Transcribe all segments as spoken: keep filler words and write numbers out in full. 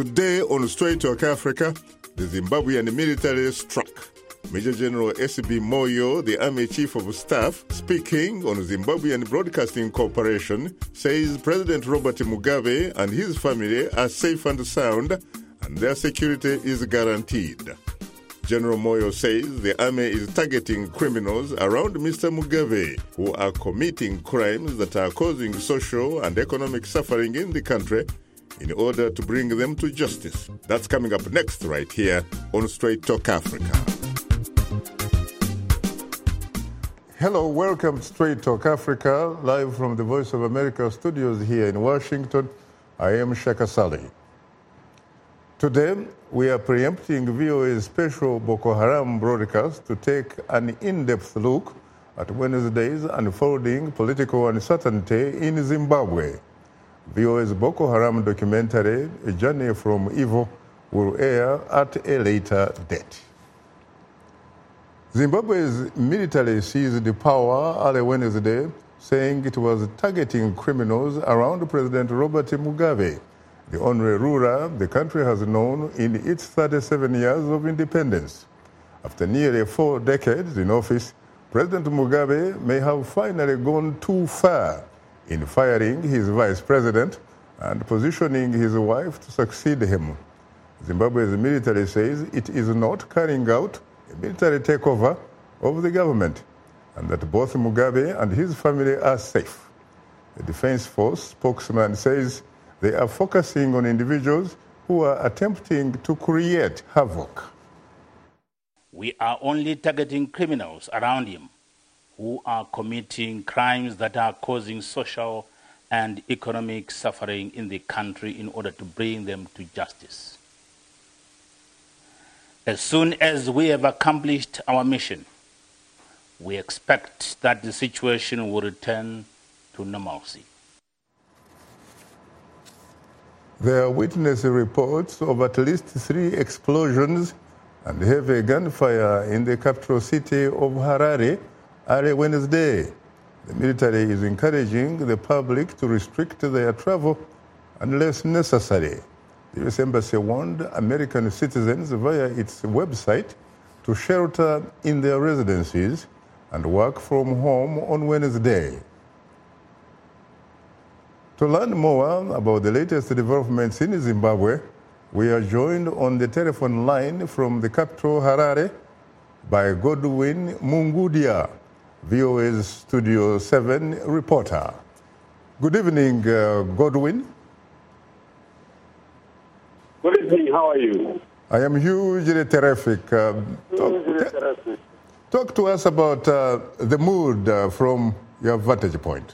Today on Straight Talk Africa, the Zimbabwean military struck. Major General S B Moyo, the Army Chief of Staff, speaking on Zimbabwean Broadcasting Corporation, says President Robert Mugabe and his family are safe and sound and their security is guaranteed. General Moyo says the army is targeting criminals around Mister Mugabe who are committing crimes that are causing social and economic suffering in the country in order to bring them to justice. That's coming up next right here on Straight Talk Africa. Hello, welcome to Straight Talk Africa, live from the Voice of America studios here in Washington. I am Shaka Sali. Today, we are preempting V O A's special Boko Haram broadcast to take an in-depth look at Wednesday's unfolding political uncertainty in Zimbabwe. V O A's Boko Haram documentary, A Journey from Evil, will air at a later date. Zimbabwe's military seized the power early Wednesday, saying it was targeting criminals around President Robert Mugabe, the only ruler the country has known in its thirty-seven years of independence. After nearly four decades in office, President Mugabe may have finally gone too far in firing his vice president and positioning his wife to succeed him. Zimbabwe's military says it is not carrying out a military takeover of the government and that both Mugabe and his family are safe. The Defense Force spokesman says they are focusing on individuals who are attempting to create havoc. We are only targeting criminals around him who are committing crimes that are causing social and economic suffering in the country in order to bring them to justice. As soon as we have accomplished our mission, we expect that the situation will return to normalcy. There are witness reports of at least three explosions and heavy gunfire in the capital city of Harare early Wednesday. The military is encouraging the public to restrict their travel unless necessary. The U S Embassy warned American citizens via its website to shelter in their residences and work from home on Wednesday. To learn more about the latest developments in Zimbabwe, we are joined on the telephone line from the capital, Harare, by Godwin Mungudia, V O A's Studio seven reporter. Good evening, uh, Godwin. Good evening, how are you? I am hugely terrific. Uh, hugely talk, terrific. Talk to us about uh, the mood uh, from your vantage point.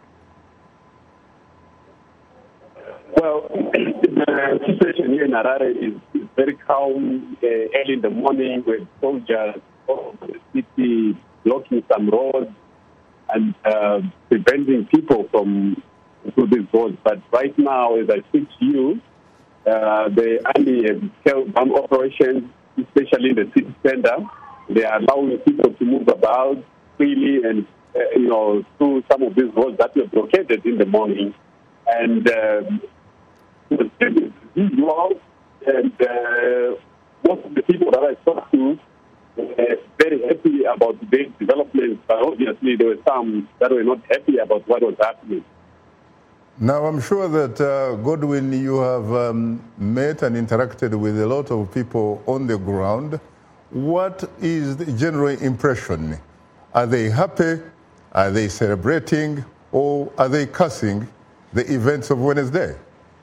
Well, the situation here in Harare is, is very calm. Uh, early in the morning with soldiers of the city blocking some roads and uh, preventing people from through these roads. But right now, as I speak to you, uh, the army has scaled down operations, especially in the city center. They are allowing people to move about freely and, uh, you know, through some of these roads that were blockaded in the morning. And um, the city is usual, and uh, most of the people that I talked to were very happy about the developments, but obviously there were some that were not happy about what was happening. Now, I'm sure that, uh, Godwin, you have um, met and interacted with a lot of people on the ground. What is the general impression? Are they happy? Are they celebrating? Or are they cursing the events of Wednesday?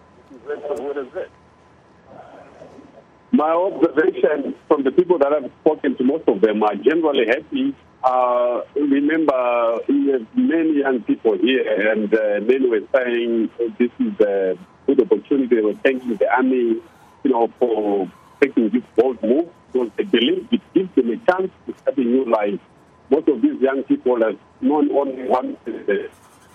My observation from the people that I've spoken to, most of them are generally happy. Uh, remember, we have many young people here, and uh, many were saying this is a good opportunity. They were thanking the army, you know, for taking this bold move because they believe it gives them a chance to start a new life. Most of these young people have known only one president.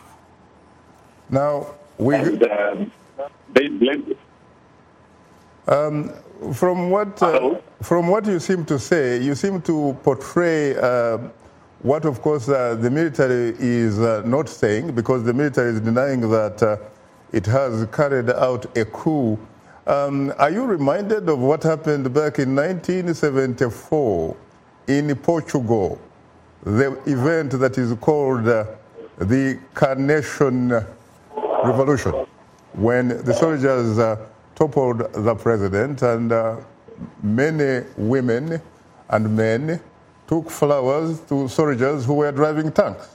Now, we... And, uh, they blame it. Um, from what uh, from what you seem to say, you seem to portray uh, what, of course, uh, the military is uh, not saying, because the military is denying that uh, it has carried out a coup Um, are you reminded of what happened back in nineteen seventy-four in Portugal, the event that is called uh, the Carnation Revolution, when the soldiers uh, toppled the president and uh, many women and men took flowers to soldiers who were driving tanks?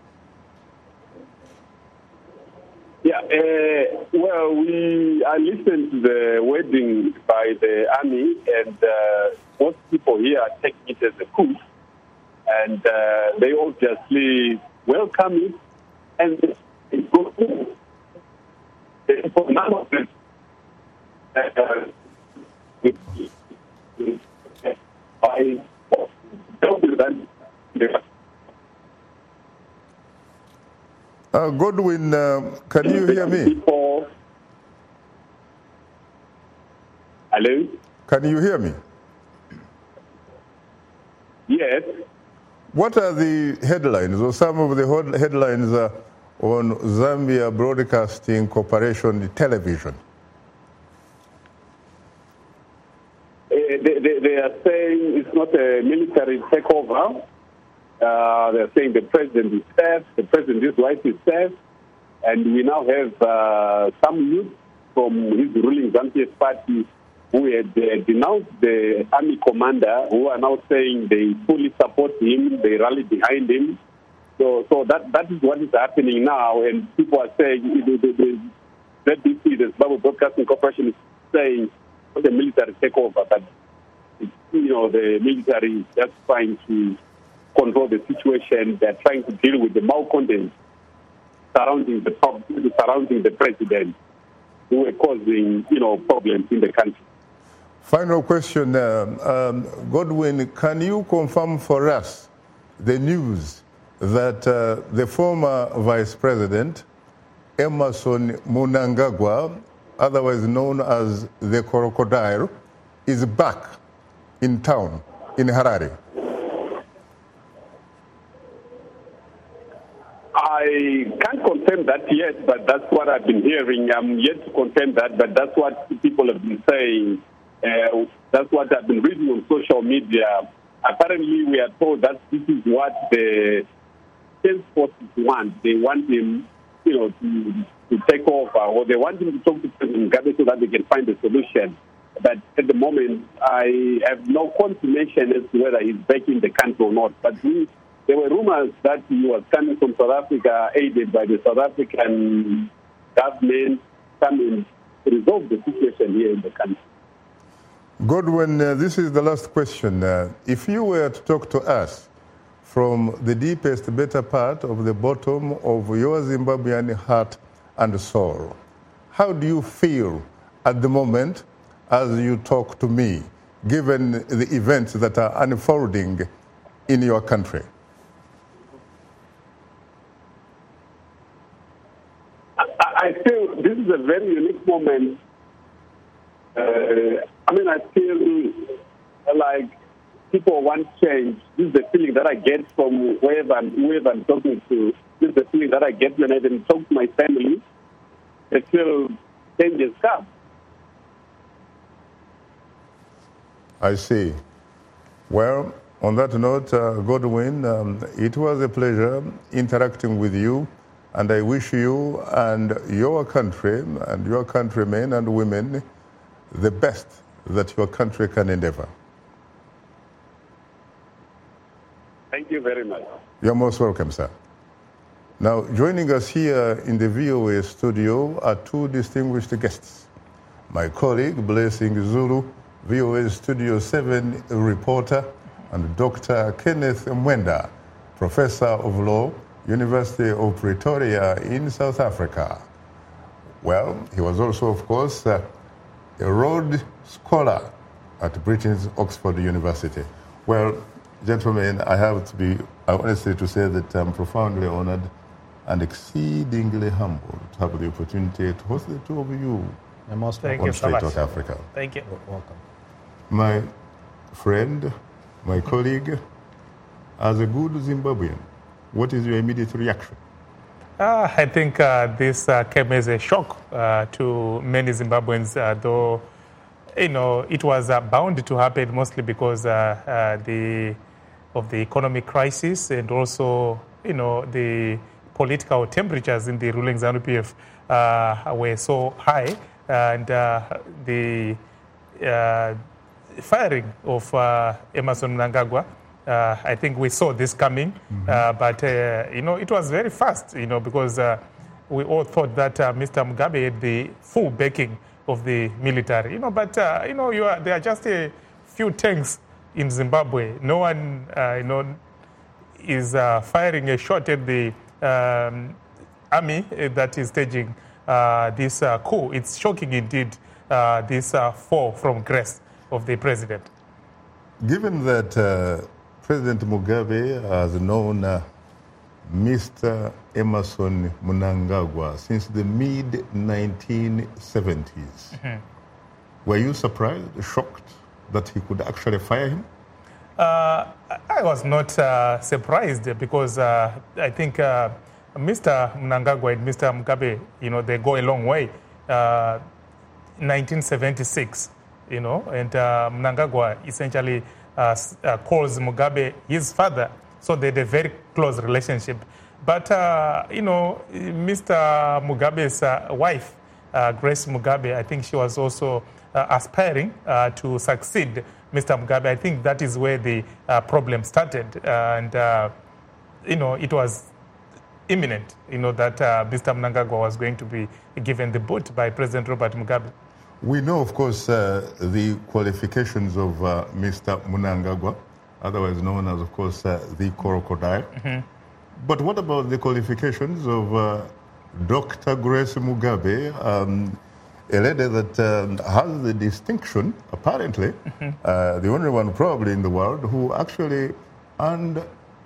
Yeah, uh, well, we I listened to the wedding by the army, and uh, most people here are taking it as a coup, and uh, they obviously welcome it, and it goes through. For none of them, uh, I don't do that. Uh, Godwin, uh, can you hear me? People... Hello? Can you hear me? Yes. What are the headlines, or some of the headlines uh, on Zambia Broadcasting Corporation television? Uh, they, they, they are saying it's not a military takeover. Uh, they're saying the president is safe, the president's wife is safe, and we now have uh, some youth from his ruling Zambia's party who had uh, denounced the army commander, who are now saying they fully support him, they rally behind him. So, so that that is what is happening now, and people are saying the, the, the Z B C, the Zimbabwe Broadcasting Corporation, is saying not a military takeover, but you know the military is just trying to control the situation. They're trying to deal with the malcontents surrounding the surrounding the president, who are causing, you know, problems in the country. Final question, um, um, Godwin, can you confirm for us the news that uh, the former Vice President, Emmerson Mnangagwa, otherwise known as the Crocodile, is back in town in Harare? I can't confirm that yet, but that's what I've been hearing. I'm yet to confirm that, but that's what people have been saying. Uh, that's what I've been reading on social media. Apparently, we are told that this is what the sales forces want. They want him, you know, to, to take over, or they want him to talk to President Mugabe so that they can find a solution. But at the moment, I have no confirmation as to whether he's back in the country or not. But we, there were rumors that he was coming from South Africa, aided by the South African government, coming to resolve the situation here in the country. Godwin, uh, this is the last question. Uh, if you were to talk to us from the deepest, better part of the bottom of your Zimbabwean heart and soul, how do you feel at the moment as you talk to me, given the events that are unfolding in your country? I feel this is a very unique moment. Uh, I mean, I feel like people want change. This is the feeling that I get from whoever I'm, whoever I'm talking to. This is the feeling that I get when I even talk to my family. I feel change has come. I see. Well, on that note, uh, Godwin, um, it was a pleasure interacting with you, and I wish you and your country and your countrymen and women the best that your country can endeavor. Thank you very much. You're most welcome, sir. Now, joining us here in the V O A studio are two distinguished guests. My colleague, Blessing Zulu, V O A Studio seven reporter, and Doctor Kenneth Mwenda, Professor of Law, University of Pretoria in South Africa. Well, he was also, of course, uh, a Rhodes Scholar at Britain's Oxford University. Well, gentlemen, I have to be, I honestly to say that I'm profoundly honored and exceedingly humbled to have the opportunity to host the two of you on you Straight so Talk Africa. Thank you. You're welcome. My friend, my colleague, as a good Zimbabwean, what is your immediate reaction? Uh, I think uh, this uh, came as a shock uh, to many Zimbabweans, uh, though, you know, it was uh, bound to happen mostly because uh, uh, the of the economic crisis and also, you know, the political temperatures in the ruling ZANU-P F uh, were so high, and uh, the uh, firing of uh, Emmerson Mnangagwa, uh, I think we saw this coming, mm-hmm. uh, but, uh, you know, it was very fast, you know, because uh, we all thought that uh, Mister Mugabe had the full backing of the military, you know, but, uh, you know, you are, there are just a few tanks in Zimbabwe. No one, uh, you know, is uh, firing a shot at the um, army that is staging uh, this uh, coup. It's shocking indeed, uh, this uh, fall from grace of the president. Given that uh, President Mugabe has known uh, Mister Emmerson Mnangagwa since the mid nineteen seventies, mm-hmm. were you surprised, shocked that he could actually fire him? Uh, I was not uh, surprised because uh, I think uh, Mister Mnangagwa and Mister Mugabe, you know, they go a long way. Uh, nineteen seventy-six, you know, and uh, Mnangagwa essentially uh, uh, calls Mugabe his father, so they had a very close relationship. But, uh, you know, Mister Mugabe's uh, wife, uh, Grace Mugabe, I think she was also uh, aspiring uh, to succeed Mister Mugabe. I think that is where the uh, problem started. Uh, and, uh, you know, it was imminent, you know, that uh, Mister Mnangagwa was going to be given the boot by President Robert Mugabe. We know, of course, uh, the qualifications of uh, Mister Mnangagwa, otherwise known as, of course, uh, the crocodile. Mm-hmm. But what about the qualifications of uh, Doctor Grace Mugabe, um, a lady that um, has the distinction, apparently, mm-hmm. uh, the only one probably in the world, who actually earned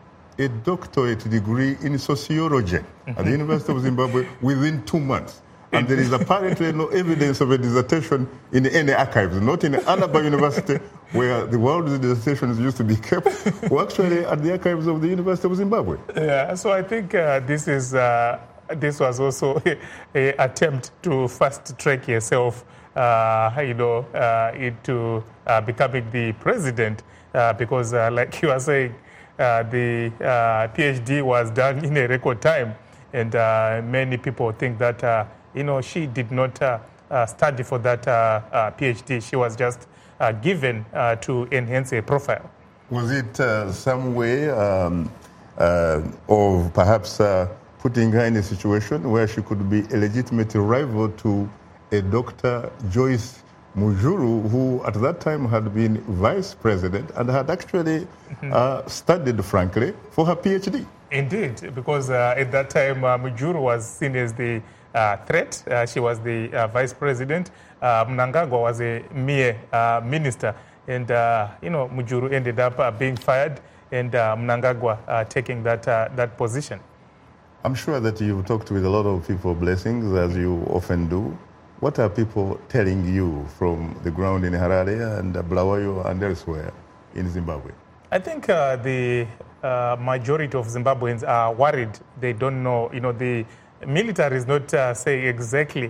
a doctorate degree in sociology mm-hmm. at the University of Zimbabwe within two months. And there is apparently no evidence of a dissertation in any archives, not in Annaba University, where the world's dissertations used to be kept, or actually at the archives of the University of Zimbabwe. Yeah, so I think uh, this is uh, this was also an attempt to fast track yourself, uh, you know, uh, into uh, becoming the president, uh, because, uh, like you are saying, uh, the uh, PhD was done in a record time, and uh, many people think that. Uh, You know, she did not uh, uh, study for that uh, uh, PhD. She was just uh, given uh, to enhance a profile. Was it uh, some way um, uh, of perhaps uh, putting her in a situation where she could be a legitimate rival to a Doctor Joyce Mujuru, who at that time had been vice president and had actually mm-hmm. uh, studied, frankly, for her PhD? Indeed, because uh, at that time, uh, Mujuru was seen as the Uh, threat. Uh, she was the uh, vice president. Uh, Mnangagwa was a mere uh, minister. And, uh, you know, Mujuru ended up uh, being fired and uh, Mnangagwa uh, taking that, uh, that position. I'm sure that you've talked with a lot of people, Blessings, as you often do. What are people telling you from the ground in Harare and Bulawayo and elsewhere in Zimbabwe? I think uh, the uh, majority of Zimbabweans are worried. They don't know, you know, the military is not uh, saying exactly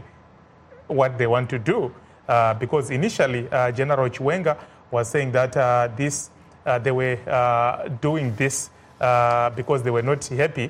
what they want to do, uh, because initially uh, General Chiwenga was saying that uh, this uh, they were uh, doing this uh, because they were not happy,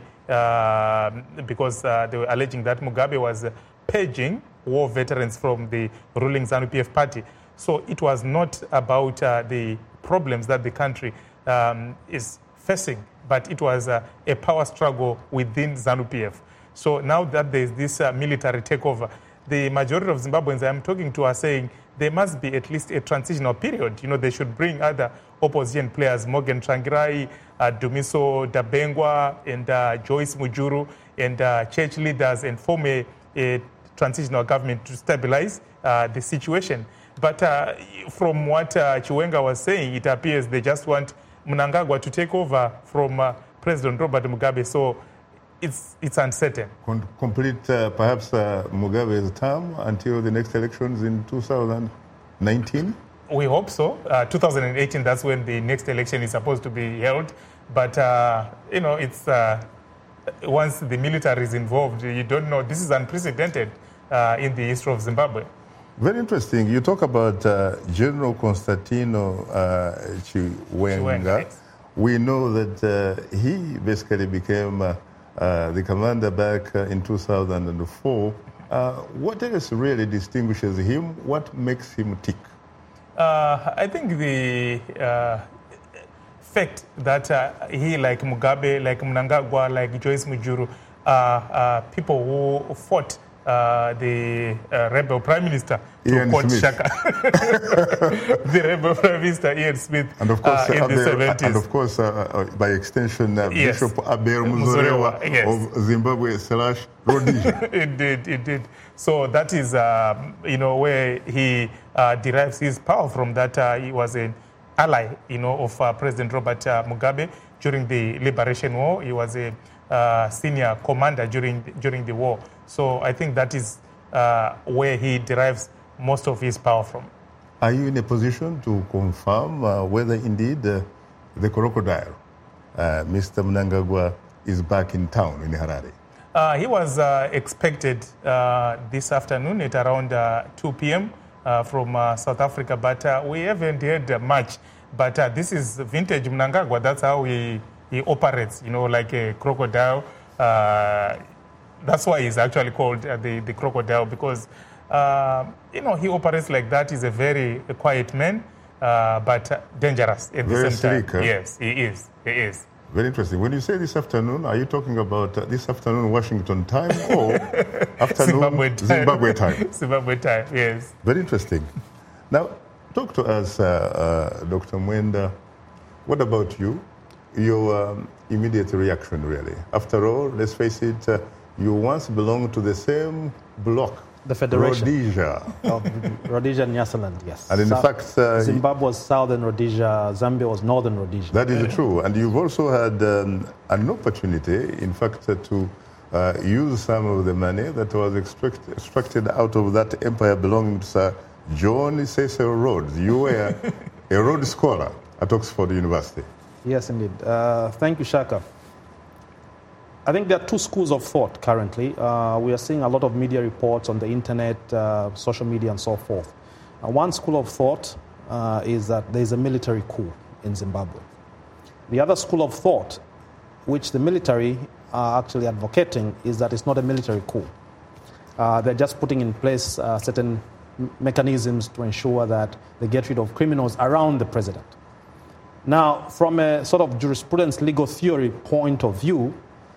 uh, because uh, they were alleging that Mugabe was uh, paging war veterans from the ruling ZANU-P F party. So it was not about uh, the problems that the country um, is facing, but it was uh, a power struggle within ZANU-P F. So now that there's this uh, military takeover, the majority of Zimbabweans I'm talking to are saying there must be at least a transitional period. You know, they should bring other opposition players, Morgan Tsvangirai, uh, Dumiso Dabengwa, and uh, Joyce Mujuru, and uh, church leaders, and form a, a transitional government to stabilize uh, the situation. But uh, from what uh, Chiwenga was saying, it appears they just want Mnangagwa to take over from uh, President Robert Mugabe. So It's it's uncertain. Com- complete uh, perhaps uh, Mugabe's term until the next elections in two thousand nineteen? We hope so. Uh, two thousand eighteen, that's when the next election is supposed to be held. But, uh, you know, it's uh, once the military is involved, you don't know. This is unprecedented uh, in the history of Zimbabwe. Very interesting. You talk about uh, General Constantino uh, Chiwenga. Yes. We know that uh, he basically became uh, uh, the commander back uh, in two thousand four. Uh, what else really distinguishes him? What makes him tick? Uh, I think the uh, fact that uh, he, like Mugabe, like Mnangagwa, like Joyce Mujuru, are uh, uh, people who fought uh, the uh, rebel prime minister to Ian quote Smith. Shaka, the rebel prime minister Ian Smith, And of course, uh, in Abel, the seventies. and of course, uh, uh, by extension, uh, Yes. Bishop Abel Muzorewa, Muzorewa yes. of Zimbabwe slash Rhodesia. It did, it did. So that is, uh, you know, where he uh, derives his power from. That uh, he was an ally, you know, of uh, President Robert uh, Mugabe during the Liberation War. He was a uh, senior commander during during the war. So I think that is uh, where he derives most of his power from. Are you in a position to confirm uh, whether indeed uh, the crocodile, uh, Mister Mnangagwa, is back in town in Harare? Uh, he was uh, expected uh, this afternoon at around uh, two p.m. Uh, from uh, South Africa, but uh, we haven't heard uh, much. But uh, this is vintage Mnangagwa. That's how he, he operates, you know, like a crocodile. Uh, that's why he's actually called uh, the, the crocodile, because, uh, you know, he operates like that. He's a very quiet man, uh, but dangerous at Very the same sleek, time. huh? Yes, he is. He is. Very interesting. When you say this afternoon, are you talking about uh, this afternoon Washington time or afternoon Zimbabwe time. Zimbabwe time? Zimbabwe time, yes. Very interesting. Now, talk to us, uh, uh, Doctor Mwenda. What about you? Your um, immediate reaction, really. After all, let's face it, uh, you once belonged to the same bloc. The Federation. Rhodesia. Of Rhodesia and Nyasaland, yes. And in Sou- fact, uh, Zimbabwe was southern Rhodesia, Zambia was northern Rhodesia. that is true. And you've also had um, an opportunity, in fact, uh, to uh, use some of the money that was extract- extracted out of that empire belonging to Sir John Cecil Rhodes. You were a Rhodes Scholar at Oxford University. Yes, indeed. Uh, thank you, Shaka. I think there are two schools of thought currently. Uh, we are seeing a lot of media reports on the internet, uh, social media, and so forth. Uh, one school of thought uh, is that there is a military coup in Zimbabwe. The other school of thought, which the military are actually advocating, is that it's not a military coup. Uh, they're just putting in place uh, certain m- mechanisms to ensure that they get rid of criminals around the president. Now, from a sort of jurisprudence legal theory point of view,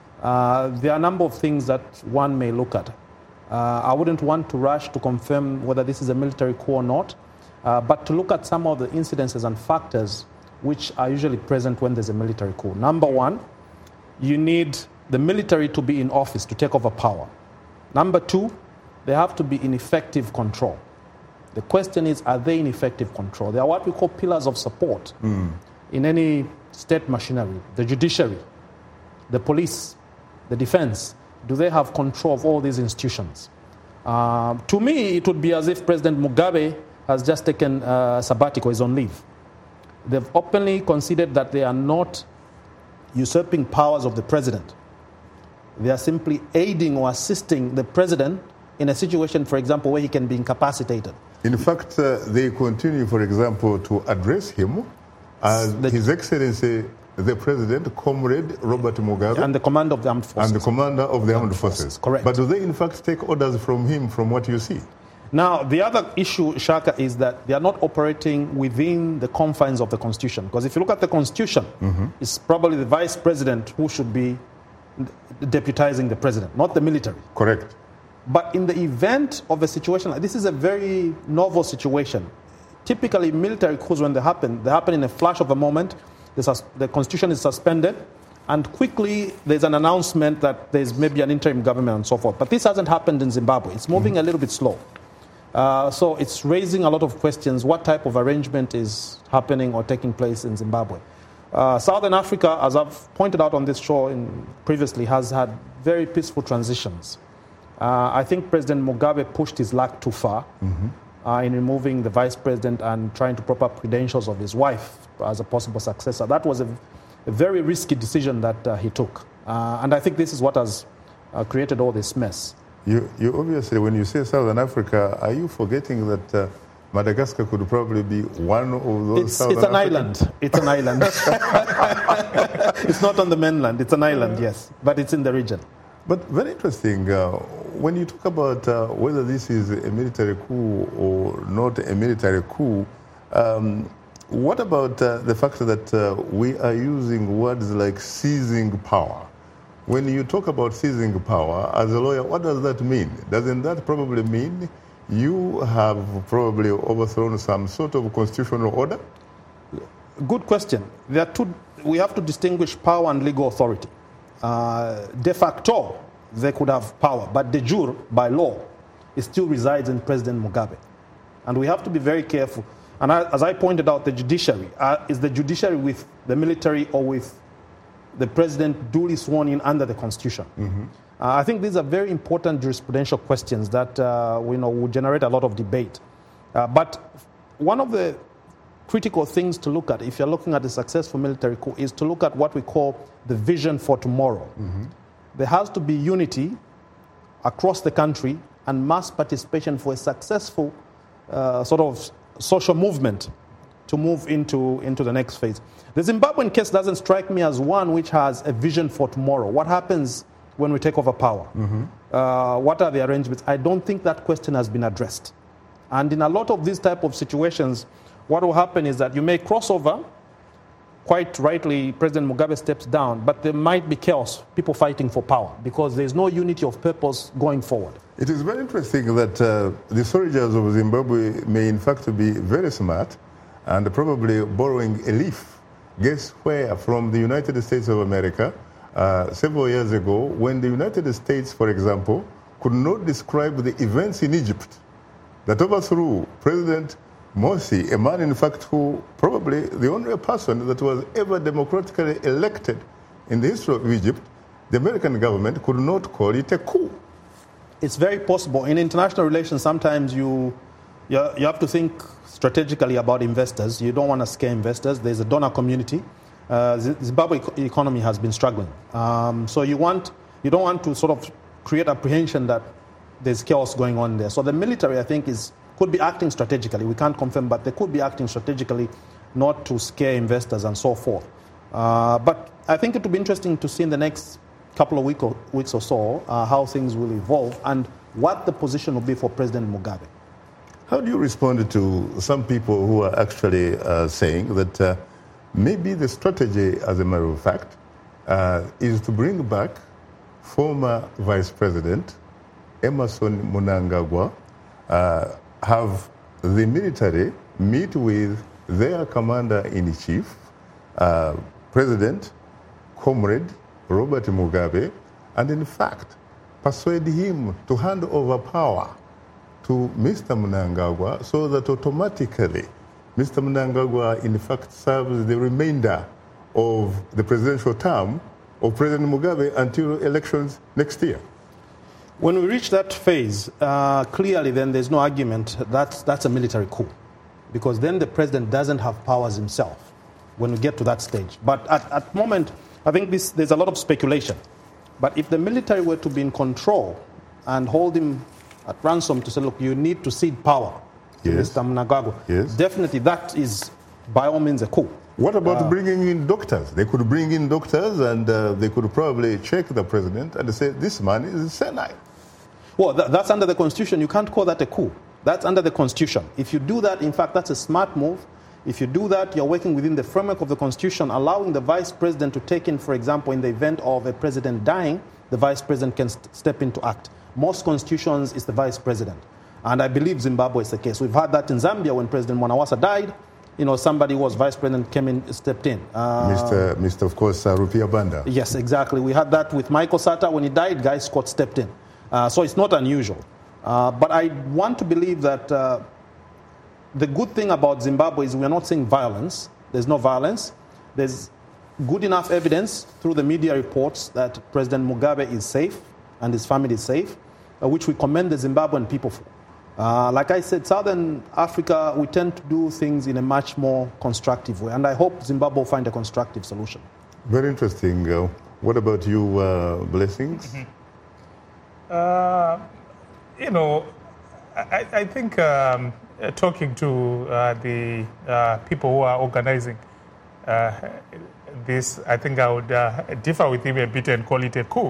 Uh, there are a number of things that one may look at. Uh, I wouldn't want to rush to confirm whether this is a military coup or not, uh, but to look at some of the incidences and factors which are usually present when there's a military coup. Number one, you need the military to be in office to take over power. Number two, they have to be in effective control. The question is, are they in effective control? They are what we call pillars of support mm. in any state machinery, the judiciary, the police, the defense. Do they have control of all these institutions? Uh, to me, it would be as if President Mugabe has just taken uh, sabbatical, is on leave. They've openly conceded that they are not usurping powers of the president. They are simply aiding or assisting the president in a situation, for example, where he can be incapacitated. In fact, uh, they continue, for example, to address him as The- His Excellency the President, Comrade Robert Mugabe, And the commander of the armed forces. and the Commander of the Armed Forces. Correct. But do they, in fact, take orders from him, from what you see? Now, the other issue, Shaka, is that they are not operating within the confines of the Constitution. Because if you look at the Constitution, mm-hmm. it's probably the vice president who should be deputizing the president, not the military. Correct. But in the event of a situation like this, is a very novel situation. Typically, military coups, when they happen, they happen in a flash of a moment. The, sus- the Constitution is suspended, and quickly there's an announcement that there's maybe an interim government and so forth. But this hasn't happened in Zimbabwe. It's moving mm-hmm. a little bit slow. Uh, so it's raising a lot of questions. What type of arrangement is happening or taking place in Zimbabwe? Uh, Southern Africa, as I've pointed out on this show in, previously, has had very peaceful transitions. Uh, I think President Mugabe pushed his luck too far mm-hmm. uh, in removing the vice president and trying to prop up credentials of his wife as a possible successor. That was a, a very risky decision that uh, he took. Uh, and I think this is what has uh, created all this mess. You, you obviously, when you say Southern Africa, are you forgetting that uh, Madagascar could probably be one of those It's, Southern it's an African? island. It's an island. It's not on the mainland. It's an island, yes. But it's in the region. But very interesting, uh, when you talk about uh, whether this is a military coup or not a military coup, um, what about uh, the fact that uh, we are using words like seizing power? When you talk about seizing power, as a lawyer, what does that mean? Doesn't that probably mean you have probably overthrown some sort of constitutional order? Good question. There are two, we have to distinguish power and legal authority. Uh, de facto, they could have power, but de jure, by law, it still resides in President Mugabe. And we have to be very careful. And I, as I pointed out, the judiciary, uh, is the judiciary with the military or with the president duly sworn in under the Constitution? Mm-hmm. Uh, I think these are very important jurisprudential questions that uh, you know, will generate a lot of debate. Uh, but one of the critical things to look at, if you're looking at a successful military coup, is to look at what we call the vision for tomorrow. Mm-hmm. There has to be unity across the country and mass participation for a successful uh, sort of social movement to move into, into the next phase. The Zimbabwean case doesn't strike me as one which has a vision for tomorrow. What happens when we take over power? Mm-hmm. Uh, what are the arrangements? I don't think that question has been addressed. And in a lot of these type of situations, what will happen is that you may cross over. Quite rightly, President Mugabe steps down, but there might be chaos, people fighting for power, because there's no unity of purpose going forward. It is very interesting that uh, the soldiers of Zimbabwe may in fact be very smart and probably borrowing a leaf. Guess where? From the United States of America uh, several years ago, when the United States, for example, could not describe the events in Egypt that overthrew President Morsi, a man, in fact, who probably the only person that was ever democratically elected in the history of Egypt. The American government could not call it a coup. It's very possible. In international relations, sometimes you, you, you have to think strategically about investors. You don't want to scare investors. There's a donor community. Uh, the Zimbabwe economy has been struggling. Um, so you, want, you don't want to sort of create apprehension that there's chaos going on there. So the military, I think, is... could be acting strategically. We can't confirm, but they could be acting strategically not to scare investors and so forth. Uh, but I think it will be interesting to see in the next couple of week or, weeks or so uh, how things will evolve and what the position will be for President Mugabe. How do you respond to some people who are actually uh, saying that uh, maybe the strategy, as a matter of fact, uh, is to bring back former Vice President Emmerson Mnangagwa, uh, have the military meet with their commander-in-chief, uh, President, Comrade Robert Mugabe, and in fact persuade him to hand over power to Mister Mnangagwa so that automatically Mister Mnangagwa in fact serves the remainder of the presidential term of President Mugabe until elections next year. When we reach that phase, uh, clearly then there's no argument that that's a military coup, because then the president doesn't have powers himself when we get to that stage. But at the moment, I think this, there's a lot of speculation. But if the military were to be in control and hold him at ransom to say, look, you need to cede power to yes. Mister Mnangagwa, yes. definitely that is by all means a coup. What about uh, bringing in doctors? They could bring in doctors and uh, they could probably check the president and say, this man is senile. Well, that, that's under the Constitution. You can't call that a coup. That's under the Constitution. If you do that, in fact, that's a smart move. If you do that, you're working within the framework of the Constitution, allowing the vice president to take in, for example, in the event of a president dying, the vice president can st- step in to act. Most constitutions is the vice president. And I believe Zimbabwe is the case. We've had that in Zambia when President Mwanawasa died. You know, somebody who was vice president came in, stepped in. Uh, Mister Mister, of course, uh, Rupia Banda. Yes, exactly. We had that with Michael Sata. When he died, Guy Scott stepped in. Uh, so it's not unusual. Uh, but I want to believe that uh, the good thing about Zimbabwe is we're not seeing violence. There's no violence. There's good enough evidence through the media reports that President Mugabe is safe and his family is safe, uh, which we commend the Zimbabwean people for. Uh, like I said, Southern Africa, we tend to do things in a much more constructive way. And I hope Zimbabwe will find a constructive solution. Very interesting. Uh, What about you, uh, Blessings? Mm-hmm. uh, you know, I, I think um, uh, talking to uh, the uh, people who are organizing uh, this, I think I would uh, differ with him a bit and call it a coup.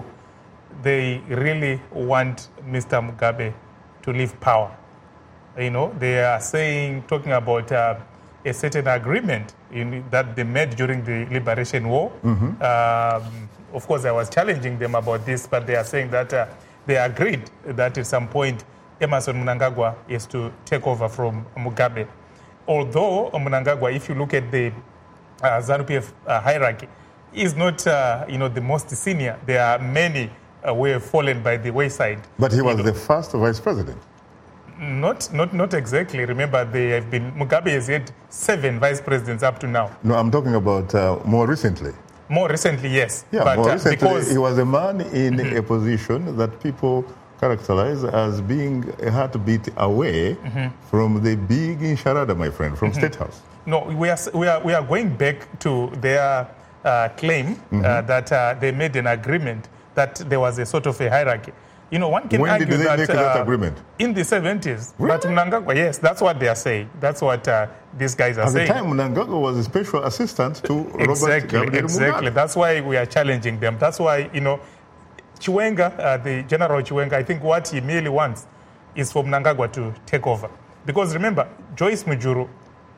They really want Mister Mugabe to leave power. You know, they are saying, talking about uh, a certain agreement in, that they made during the Liberation War. Mm-hmm. Um, of course, I was challenging them about this, but they are saying that uh, they agreed that at some point Emmerson Mnangagwa is to take over from Mugabe. Although Mnangagwa, if you look at the uh, ZANU-P F uh, hierarchy, is not uh, you know, the most senior. There are many uh, who have fallen by the wayside. But he was you know. the first vice president. Not, not, not exactly. Remember, they have been, Mugabe has had seven vice presidents up to now. No, I'm talking about uh, more recently. More recently, yes. Yeah, but, more uh, recently, because he was a man in mm-hmm. a position that people characterize as being a heartbeat away mm-hmm. from the big Insharada, my friend, from mm-hmm. State House. No, we are, we are, we are going back to their uh, claim mm-hmm. uh, that uh, they made an agreement that there was a sort of a hierarchy. You know, one can when argue did they that, make that uh, agreement? In the seventies. Really? But Mnangagwa, yes, that's what they are saying. That's what uh, these guys are At saying. At the time, Mnangagwa was a special assistant to exactly, Robert Gabriel Exactly. Mugabe. That's why we are challenging them. That's why, you know, Chiwenga, uh, the General Chiwenga, I think what he merely wants is for Mnangagwa to take over. Because remember, Joyce Mujuru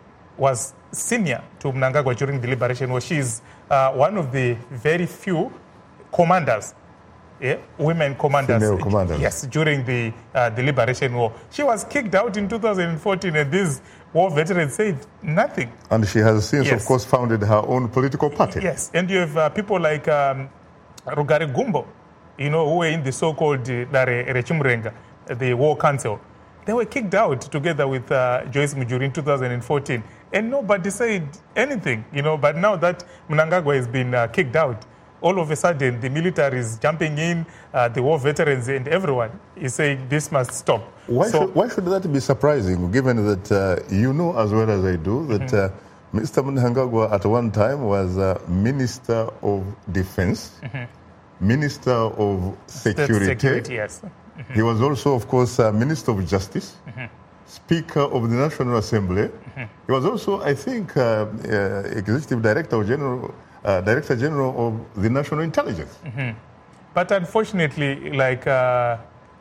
was senior to Mnangagwa during the Liberation War. She is uh, one of the very few commanders. Yeah, women commanders, Female commanders. Yes, during the uh, the Liberation War. She was kicked out in two thousand fourteen, and these war veterans said nothing. And she has since, yes. of course, founded her own political party. Yes, and you have uh, people like um, Rugari Gumbo, you know, who were in the so-called uh, Rechimrenga, the War Council. They were kicked out together with uh, Joyce Mujuru in two thousand fourteen, and nobody said anything, you know. But now that Mnangagwa has been uh, kicked out, all of a sudden, the military is jumping in, uh, the war veterans and everyone is saying this must stop. Why, so, should, why should that be surprising, given that uh, you know as well as I do that mm-hmm. uh, Mister Mnangagwa at one time was uh, Minister of Defense, mm-hmm. Minister of Security. Security yes. Mm-hmm. He was also, of course, uh, Minister of Justice, mm-hmm. Speaker of the National Assembly. Mm-hmm. He was also, I think, uh, uh, Executive Director or General... Uh, Director General of the National Intelligence. Mm-hmm. But unfortunately, like uh,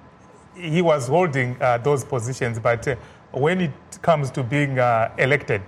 he was holding uh, those positions, but uh, when it comes to being uh, elected,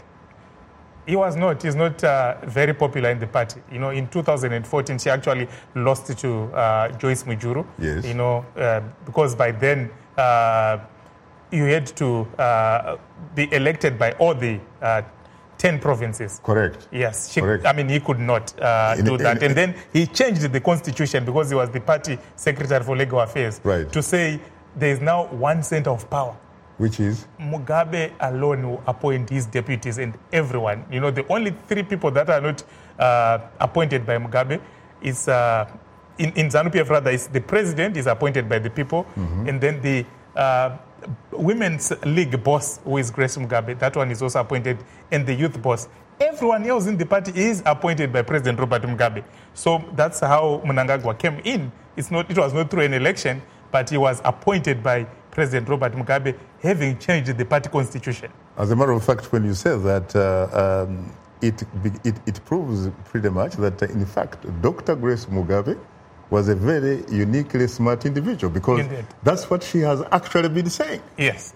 he was not. He's not uh, very popular in the party. You know, in two thousand fourteen, she actually lost to uh, Joyce Mujuru. Yes. You know, uh, because by then uh, you had to uh, be elected by all the Uh, ten provinces. Correct. Yes. She, Correct. I mean, he could not uh, in, do in, that. in, and then he changed the constitution because he was the party secretary for legal affairs. Right. To say there is now one center of power. Which is? Mugabe alone will appoint his deputies and everyone. You know, the only three people that are not uh, appointed by Mugabe is, uh, in, in ZANU-P F rather, is the president is appointed by the people. Mm-hmm. And then the uh, Women's League boss, who is Grace Mugabe, that one is also appointed, and the youth boss. Everyone else in the party is appointed by President Robert Mugabe. So that's how Mnangagwa came in. It's not, it was not through an election, but he was appointed by President Robert Mugabe, having changed the party constitution. As a matter of fact, when you say that, uh, um, it, it, it proves pretty much that, uh, in fact, Doctor Grace Mugabe was a very uniquely smart individual, because Indeed. That's what she has actually been saying. Yes.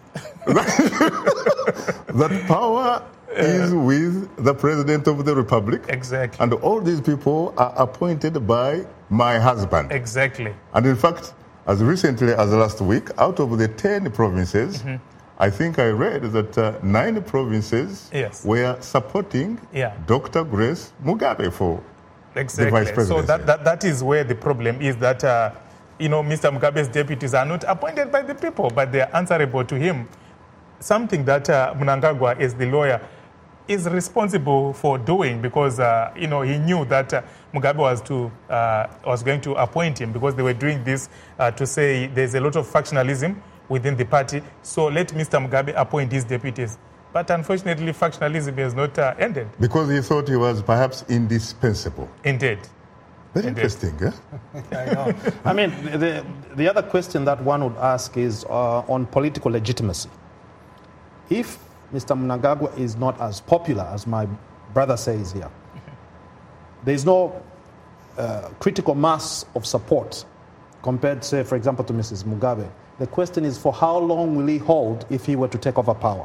That power uh, is with the President of the Republic. Exactly. And all these people are appointed by my husband. Exactly. And in fact, as recently as last week, out of the ten provinces, mm-hmm. I think I read that uh, nine provinces yes. were supporting yeah. Doctor Grace Mugabe for Exactly. the vice presidency. So that, that, that is where the problem is, that, uh, you know, Mister Mugabe's deputies are not appointed by the people, but they are answerable to him. Something that uh, Mnangagwa, as the lawyer, is responsible for doing, because, uh, you know, he knew that uh, Mugabe was, to, uh, was going to appoint him, because they were doing this uh, to say there's a lot of factionalism within the party, so let Mister Mugabe appoint his deputies. But unfortunately, factionalism has not uh, ended. Because he thought he was perhaps indispensable. Indeed. Very interesting, eh? I know. I mean, the, the other question that one would ask is uh, on political legitimacy. If Mister Mnangagwa is not as popular as my brother says here, there is no uh, critical mass of support compared, say, for example, to Missus Mugabe. The question is, for how long will he hold if he were to take over power?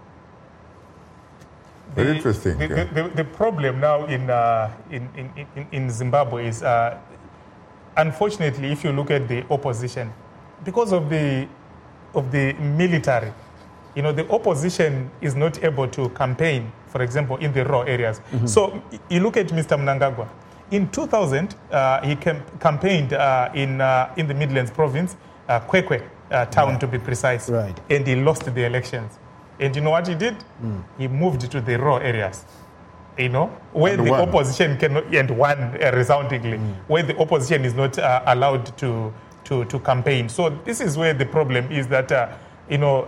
Very The- interesting. The, yeah. the, the, the problem now in, uh, in, in, in, in Zimbabwe is, uh, unfortunately, if you look at the opposition, because of the, of the military, you know, the opposition is not able to campaign, for example, in the raw areas. Mm-hmm. So you look at Mister Mnangagwa. In two thousand, uh, he cam- campaigned uh, in, uh, in the Midlands province, uh, Kwekwe uh, town Right. to be precise, Right. and he lost the elections. And you know what he did? Mm. He moved to the raw areas, you know, where And the won. opposition cannot, and won uh, resoundingly, mm. where the opposition is not uh, allowed to, to, to campaign. So this is where the problem is that, uh, you know,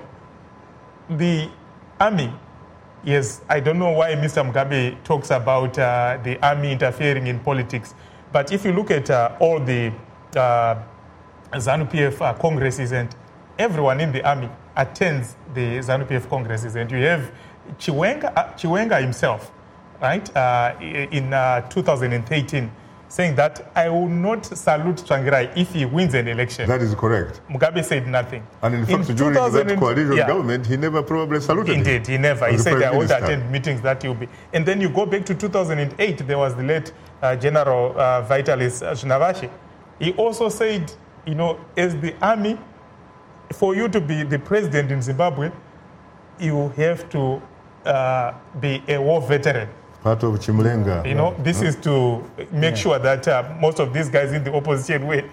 the army, yes, I don't know why Mister Mugabe talks about uh, the army interfering in politics, but if you look at uh, all the uh, ZANU-P F uh, congresses, and everyone in the army attends the ZANU-P F congresses, and you have Chiwenga, uh, Chiwenga himself, right, uh, in uh, two thousand thirteen, saying that I will not salute Tsvangirai if he wins an election. That is correct. Mugabe said nothing. And in fact, In during two thousand that coalition yeah. government, he never probably saluted him. Indeed, he never. He as the said, I Prime won't Minister. attend meetings that you'll be. And then you go back to two thousand eight, there was the late uh, General uh, Vitalis Shinavashi. He also said, you know, as the army, for you to be the president in Zimbabwe, you have to uh, be a war veteran. Part of Chimlenga. You know, this is to make yeah. sure that uh, most of these guys in the opposition will,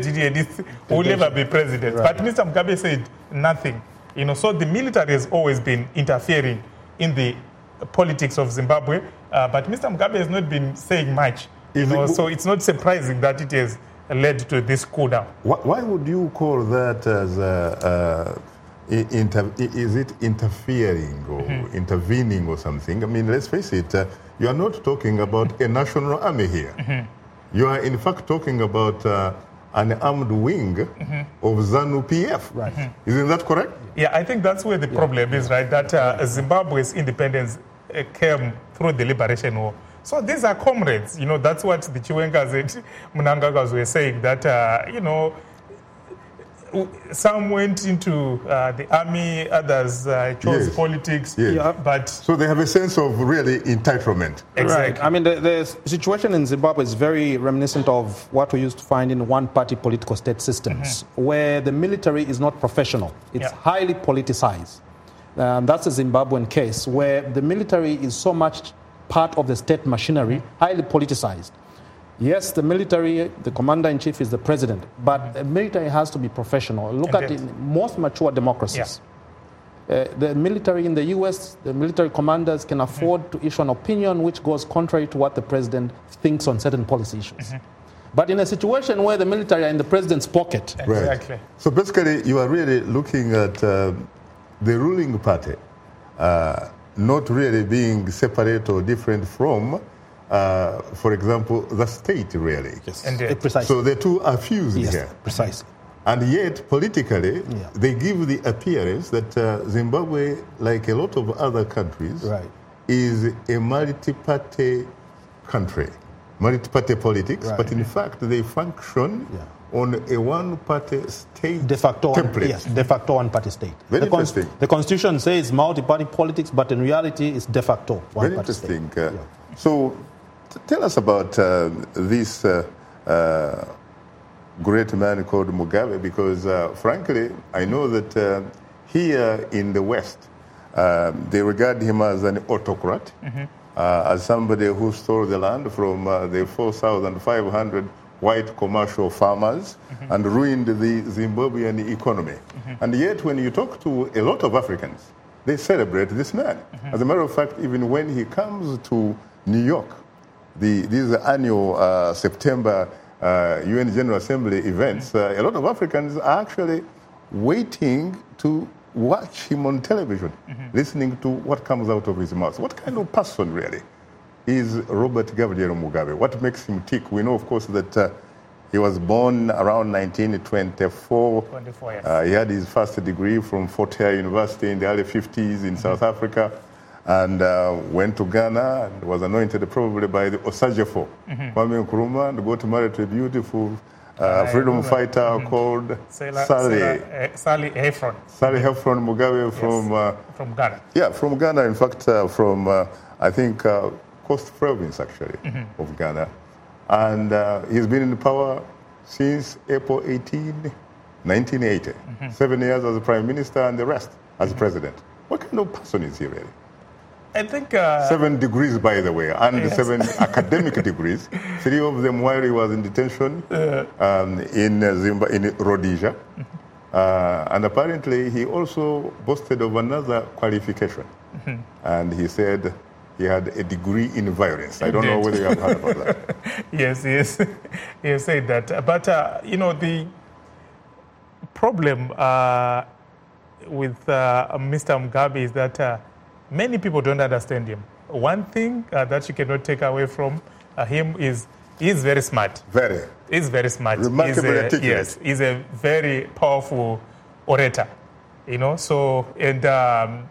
will never be president. Right. But Mister Mugabe said nothing. You know, so the military has always been interfering in the politics of Zimbabwe, uh, but Mister Mugabe has not been saying much. You know, it, so it's not surprising that it has led to this coup now. Why would you call that as a, uh, inter, is it interfering or mm-hmm. intervening or something? I mean, let's face it, uh, you are not talking about a national army here. Mm-hmm. You are in fact talking about uh, an armed wing mm-hmm. of ZANU-P F. Right. Mm-hmm. Isn't that correct? Yeah, I think that's where the yeah. problem is, right? That uh, Zimbabwe's independence uh, came through the liberation war. So these are comrades, you know, that's what the Chiwengas and Mnangagwas were saying, that, uh, you know, some went into uh, the army, others uh, chose yes. politics, yes. Yeah, but... So they have a sense of really entitlement. Exactly. Right. I mean, the, the situation in Zimbabwe is very reminiscent of what we used to find in one-party political state systems, mm-hmm. where the military is not professional. It's yeah. highly politicized. Um, that's a Zimbabwean case, where the military is so much part of the state machinery, highly politicized. Yes, the military, the commander-in-chief is the president, but mm-hmm. the military has to be professional. Look Indeed. At the most mature democracies. Yeah. Uh, the military in the U S, the military commanders can afford mm-hmm. to issue an opinion which goes contrary to what the president thinks on certain policy issues. Mm-hmm. But in a situation where the military are in the president's pocket... Exactly. Right. So basically, you are really looking at uh, the ruling party uh, not really being separate or different from, uh, for example, the state, really. Yes, Indeed. Precisely. So the two are fused yes, here. Precisely. And yet, politically, yeah. they give the appearance that uh, Zimbabwe, like a lot of other countries, right. is a multi-party country, multi-party politics, right. but in fact, they function yeah. on a one-party state de facto template. One, yes, de facto one-party state. Very the interesting. Cons- the Constitution says multi-party politics, but in reality, it's de facto one-party Very interesting. state. Uh, yeah. So, t- tell us about uh, this uh, uh, great man called Mugabe, because uh, frankly, I know that uh, here in the West, uh, they regard him as an autocrat, mm-hmm. uh, as somebody who stole the land from uh, the four thousand five hundred white commercial farmers mm-hmm. and ruined the Zimbabwean economy. Mm-hmm. And yet, when you talk to a lot of Africans, they celebrate this man. Mm-hmm. As a matter of fact, even when he comes to New York, the, these annual uh, September uh, U N General Assembly events, uh, a lot of Africans are actually waiting to watch him on television, mm-hmm. listening to what comes out of his mouth. What kind of person, really? is Robert Gabriel Mugabe? What makes him tick? We know, of course, that uh, he was born around nineteen twenty-four. twenty-four, yes. Uh, he had his first degree from Fort Hare University in the early fifties in mm-hmm. South Africa, and uh, went to Ghana and was anointed probably by the Osajefo, mm-hmm. Kwame Nkrumah, and got married to a beautiful uh, freedom fighter mm-hmm. called Sala, Sally. Sala, uh, Sally Heffron. Sally Heffron Mugabe yes. from... Uh, from Ghana. Yeah, from Ghana. In fact, uh, from, uh, I think, uh, Coast Province, actually, mm-hmm. of Ghana. And uh, he's been in power since April eighteenth, nineteen eighty. Mm-hmm. Seven years as a prime minister and the rest as mm-hmm. president. What kind of person is he, really? I think... Uh, seven degrees, by the way, and yes. seven academic degrees. Three of them while he was in detention uh, um, in, uh, Zimbabwe, in Rhodesia. Mm-hmm. Uh, and apparently he also boasted of another qualification. Mm-hmm. And he said he had a degree in violence. I don't know whether you have heard about that. Yes, yes. He has said that. But, uh, you know, the problem uh, with uh, Mister Mugabe is that uh, many people don't understand him. One thing uh, that you cannot take away from uh, him is he's very smart. Very. He's very smart. Remarkably he's a, articulate. Yes, he's a very powerful orator, you know. So, and um,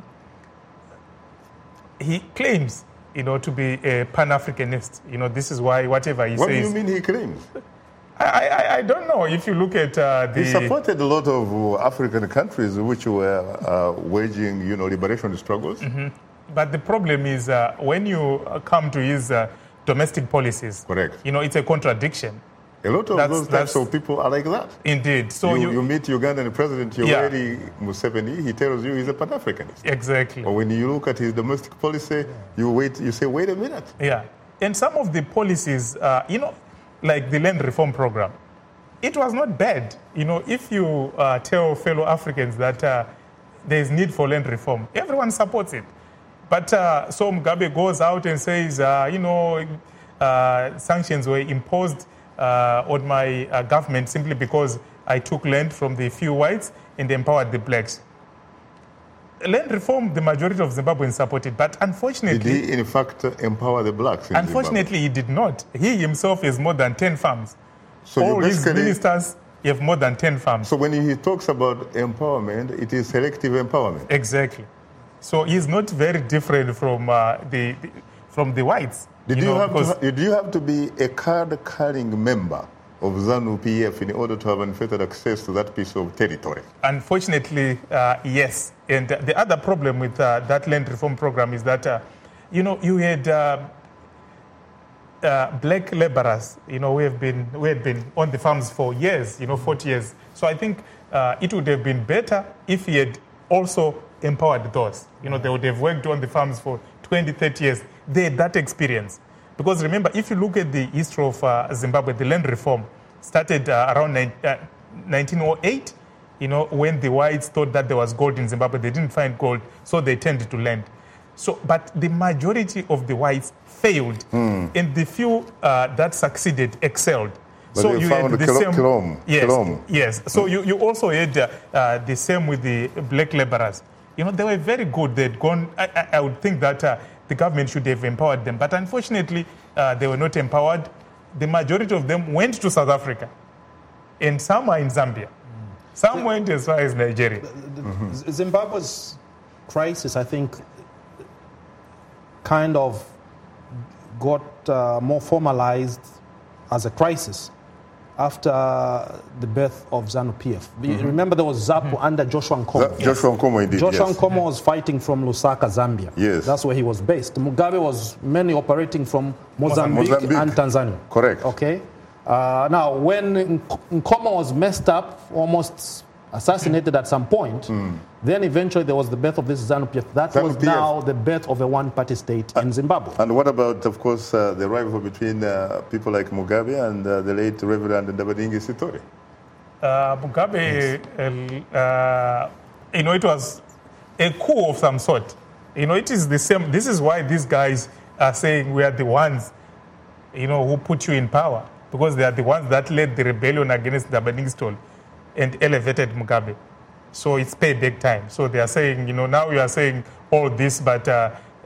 he claims, you know, to be a Pan-Africanist. You know, this is why whatever he what says... What do you mean he claims? I, I, I don't know. If you look at uh, the... He supported a lot of uh, African countries which were uh, waging, you know, liberation struggles. Mm-hmm. But the problem is uh, when you come to his uh, domestic policies... Correct. You know, it's a contradiction. A lot of that's, those types of people are like that. Indeed. So you, you, you meet Ugandan President Yoweri yeah. Museveni, he tells you he's a Pan-Africanist. Exactly. But when you look at his domestic policy, yeah. you wait. You say, wait a minute. Yeah. And some of the policies, uh, you know, like the land reform program, it was not bad. You know, if you uh, tell fellow Africans that uh, there is need for land reform, everyone supports it. But uh, so Mugabe goes out and says, uh, you know, uh, sanctions were imposed Uh, on my uh, government simply because I took land from the few whites and empowered the blacks. Land reform, the majority of Zimbabweans supported, but unfortunately... Did he, in fact, empower the blacks in Unfortunately, Zimbabwe? He did not. He himself has more than ten farms. So all his ministers have more than ten farms. So when he talks about empowerment, it is selective empowerment. Exactly. So he's not very different from uh, the, the from the whites. Did you, you know, have to, did you have to be a card-carrying member of ZANU P F in order to have unfettered access to that piece of territory? Unfortunately, uh, yes. And the other problem with uh, that land reform program is that, uh, you know, you had uh, uh, black laborers, you know, we have been we had been on the farms for years, you know, forty years. So I think uh, it would have been better if he had also empowered those. You know, they would have worked on the farms for twenty, thirty years. They had that experience. Because remember, if you look at the history of uh, Zimbabwe, the land reform started uh, around uh, nineteen oh eight, you know, when the whites thought that there was gold in Zimbabwe. They didn't find gold, so they turned to land. So, but the majority of the whites failed, mm. and the few uh, that succeeded excelled. But so they you found had the kilo- same, kilom, yes, kilom. yes. So you, you also had uh, uh, the same with the black laborers. You know, they were very good. They'd gone. I, I, I would think that uh, the government should have empowered them, but unfortunately, uh, they were not empowered. The majority of them went to South Africa, and some are in Zambia. Mm. Some the, went as far as Nigeria. The, the, mm-hmm. Zimbabwe's crisis, I think, kind of got uh, more formalized as a crisis after the birth of ZANU P F. Mm-hmm. Remember, there was ZAPU mm-hmm. under Joshua Nkomo. Z- Joshua Nkomo, indeed. Joshua yes. Nkomo was fighting from Lusaka, Zambia. Yes. That's where he was based. Mugabe was mainly operating from Mozambique, Mozambique. and Tanzania. Correct. Okay. Uh, now, when Nkomo was messed up, almost assassinated at some point, mm. then eventually there was the birth of this ZANU P F. That ZANU was P F. now the birth of a one-party state uh, in Zimbabwe. And what about, of course, uh, the rivalry between uh, people like Mugabe and uh, the late Reverend Ndabadingi Sitori? Uh, Mugabe, yes. uh, you know, it was a coup of some sort. You know, it is the same. This is why these guys are saying we are the ones, you know, who put you in power, because they are the ones that led the rebellion against Ndabadingi Stole and elevated Mugabe. So it's payback time. So they are saying, you know, now you are saying all this, but uh,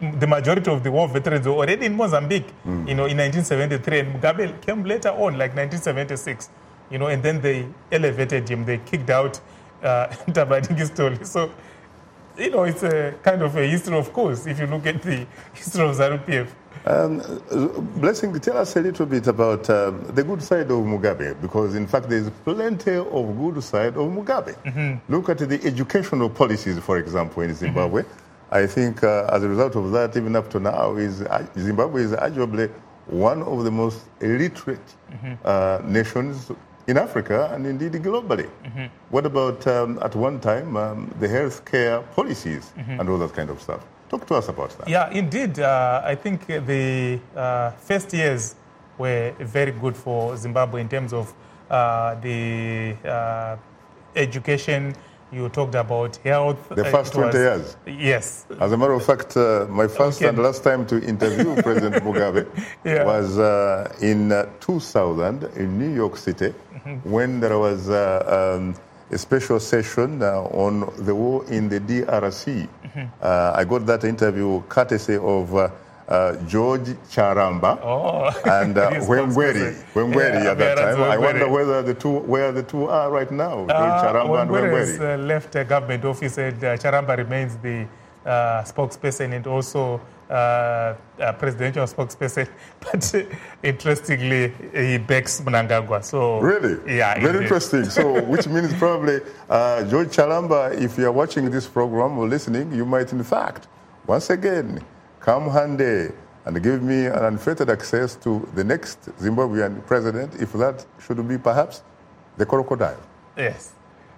the majority of the war veterans were already in Mozambique, mm. you know, in nineteen seventy-three, and Mugabe came later on, like nineteen seventy-six, you know, and then they elevated him. They kicked out uh, Tabadingistoli. So, you know, it's a kind of a history, of course, if you look at the history of ZANU P F. Um, Blessing, tell us a little bit about um, the good side of Mugabe, because in fact there's plenty of good side of Mugabe. Mm-hmm. Look at the educational policies, for example, in Zimbabwe. Mm-hmm. I think uh, as a result of that, even up to now, is uh, Zimbabwe is arguably one of the most illiterate mm-hmm. uh, nations in Africa and indeed globally. Mm-hmm. What about um, at one time um, the healthcare policies mm-hmm. and all that kind of stuff? Talk to us about that. Yeah, indeed. Uh, I think the uh, first years were very good for Zimbabwe in terms of uh, the uh, education. You talked about health. The first twenty years. Yes. As a matter of fact, uh, my first okay. and last time to interview President Mugabe yeah. was uh, in uh, two thousand in New York City mm-hmm. when there was uh, um, a special session uh, on the war in the D R C. Mm-hmm. Uh, I got that interview courtesy of uh, uh, George Charamba oh, and uh, Wengweri. Wengweri yeah, at that time. Wengweri. I wonder whether the two, where the two are right now, George uh, Charamba and Wengweri. Uh, left uh, government office and uh, Charamba remains the uh, spokesperson and also uh, uh, presidential spokesperson. But uh, interestingly, he backs Mnangagwa. So really? Yeah. Very indeed. Interesting. So, which means probably uh, George Charamba, if you are watching this program or listening, you might in fact, once again, come handy and give me an unfettered access to the next Zimbabwean president, if that should be perhaps the crocodile. Yes.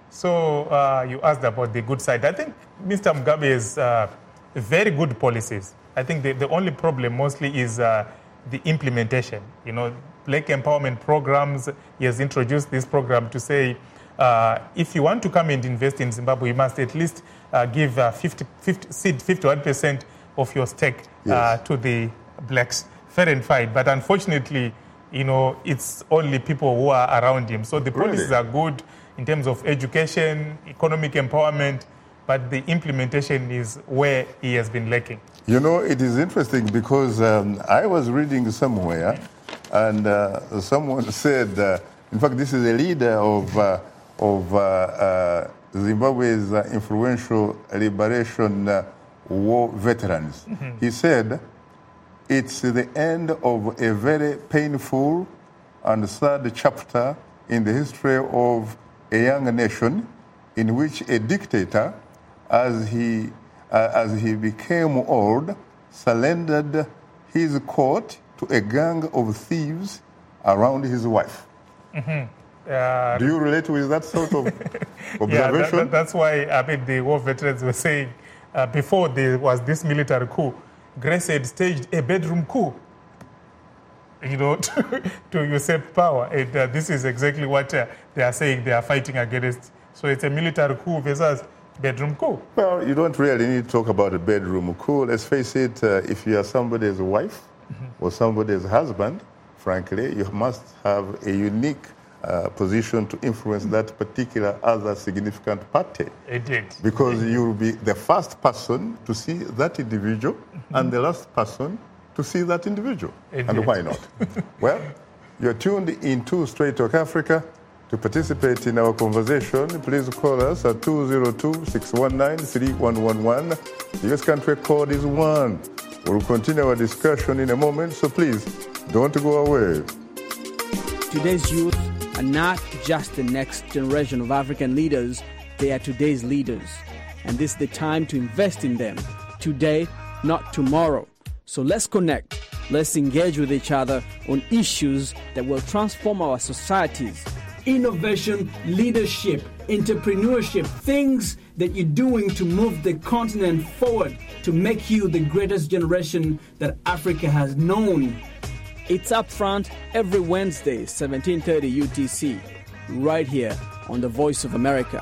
So uh, you asked about the good side. I think Mister Mugabe has uh, very good policies. I think the, the only problem mostly is uh, the implementation. You know, black empowerment programs, he has introduced this program to say, uh, if you want to come and invest in Zimbabwe, you must at least uh, give uh, fifty, fifty, fifty-one percent of your stake uh, yes. to the blacks. Fair and fine. But unfortunately, you know, it's only people who are around him. So the policies really? are good in terms of education, economic empowerment, but the implementation is where he has been lacking. You know, it is interesting because um, I was reading somewhere and uh, someone said, uh, in fact, this is a leader of, uh, of uh, uh, Zimbabwe's uh, influential liberation uh, war veterans. Mm-hmm. He said, it's the end of a very painful and sad chapter in the history of a young nation in which a dictator, as he, uh, as he became old, surrendered his court to a gang of thieves around his wife. Mm-hmm. Uh, Do you relate with that sort of observation? Yeah, that, that, that's why I mean, the war veterans were saying, Uh, before there was this military coup, Grace had staged a bedroom coup, you know, to, to usurp power. And uh, this is exactly what uh, they are saying they are fighting against. So it's a military coup versus bedroom coup. Well, you don't really need to talk about a bedroom coup. Let's face it, uh, if you are somebody's wife mm-hmm. or somebody's husband, frankly, you must have a unique Uh, position to influence that particular other significant party. It did. Because it did. you'll be the first person to see that individual mm-hmm. and the last person to see that individual. It and did. Why not? Well, you're tuned into Straight Talk Africa. To participate in our conversation, please call us at two zero two, six one nine, three one one one. The U S country code is one. We'll continue our discussion in a moment, so please don't go away. Today's youth are not just the next generation of African leaders, they are today's leaders. And this is the time to invest in them. Today, not tomorrow. So let's connect. Let's engage with each other on issues that will transform our societies. Innovation, leadership, entrepreneurship, things that you're doing to move the continent forward, to make you the greatest generation that Africa has known. It's Upfront every Wednesday, seventeen thirty U T C, right here on The Voice of America.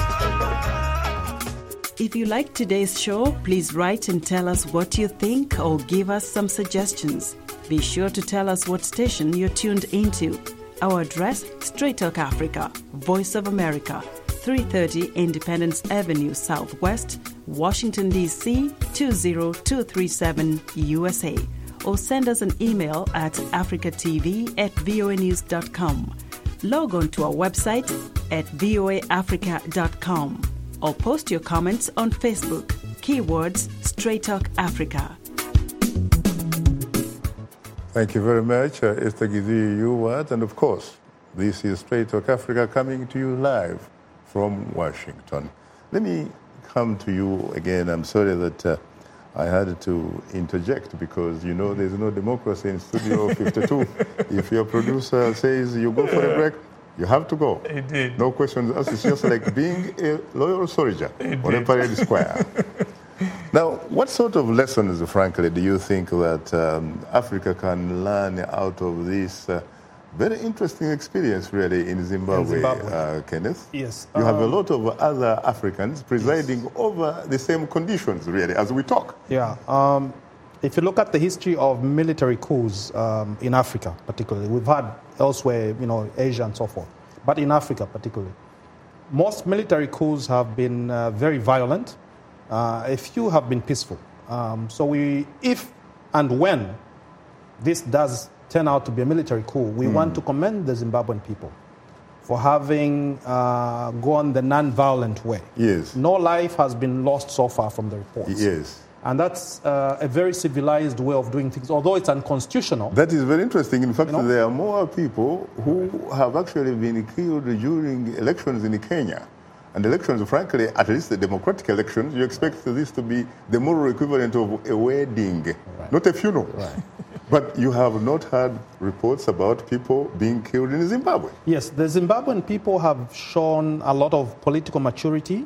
If you like today's show, please write and tell us what you think or give us some suggestions. Be sure to tell us what station you're tuned into. Our address, Straight Talk Africa, Voice of America. three thirty Independence Avenue Southwest, Washington, D C two zero two three seven, U S A. Or send us an email at africatv at voanews dot com. Log on to our website at voa africa dot com or post your comments on Facebook. Keywords Straight Talk Africa. Thank you very much, uh, Esther Githui Yuwat. And of course, this is Straight Talk Africa coming to you live from Washington. Let me come to you again. I'm sorry that uh, I had to interject because, you know, there's no democracy in Studio fifty-two. If your producer says you go for a break, you have to go. Indeed. No questions asked. It's just like being a loyal soldier Indeed. on a parade square. Now, what sort of lessons, frankly, do you think that um, Africa can learn out of this uh, very interesting experience, really, in Zimbabwe, In Zimbabwe. Uh, Kenneth? Yes. You have a um, lot of other Africans presiding yes. over the same conditions, really, as we talk. Yeah. Um, if you look at the history of military coups um, in Africa, particularly, we've had elsewhere, you know, Asia and so forth, but in Africa particularly, most military coups have been uh, very violent. Uh, a few have been peaceful. Um, so we, if and when this does turn out to be a military coup, we mm. want to commend the Zimbabwean people for having uh, gone the non-violent way. Yes. No life has been lost so far from the reports. Yes. And that's uh, a very civilized way of doing things, although it's unconstitutional. That is very interesting. In fact, You know? there are more people who have actually been killed during elections in Kenya. And elections, frankly, at least the democratic elections, you expect this to be the moral equivalent of a wedding, Right. not a funeral. Right. But you have not heard reports about people being killed in Zimbabwe. Yes, the Zimbabwean people have shown a lot of political maturity.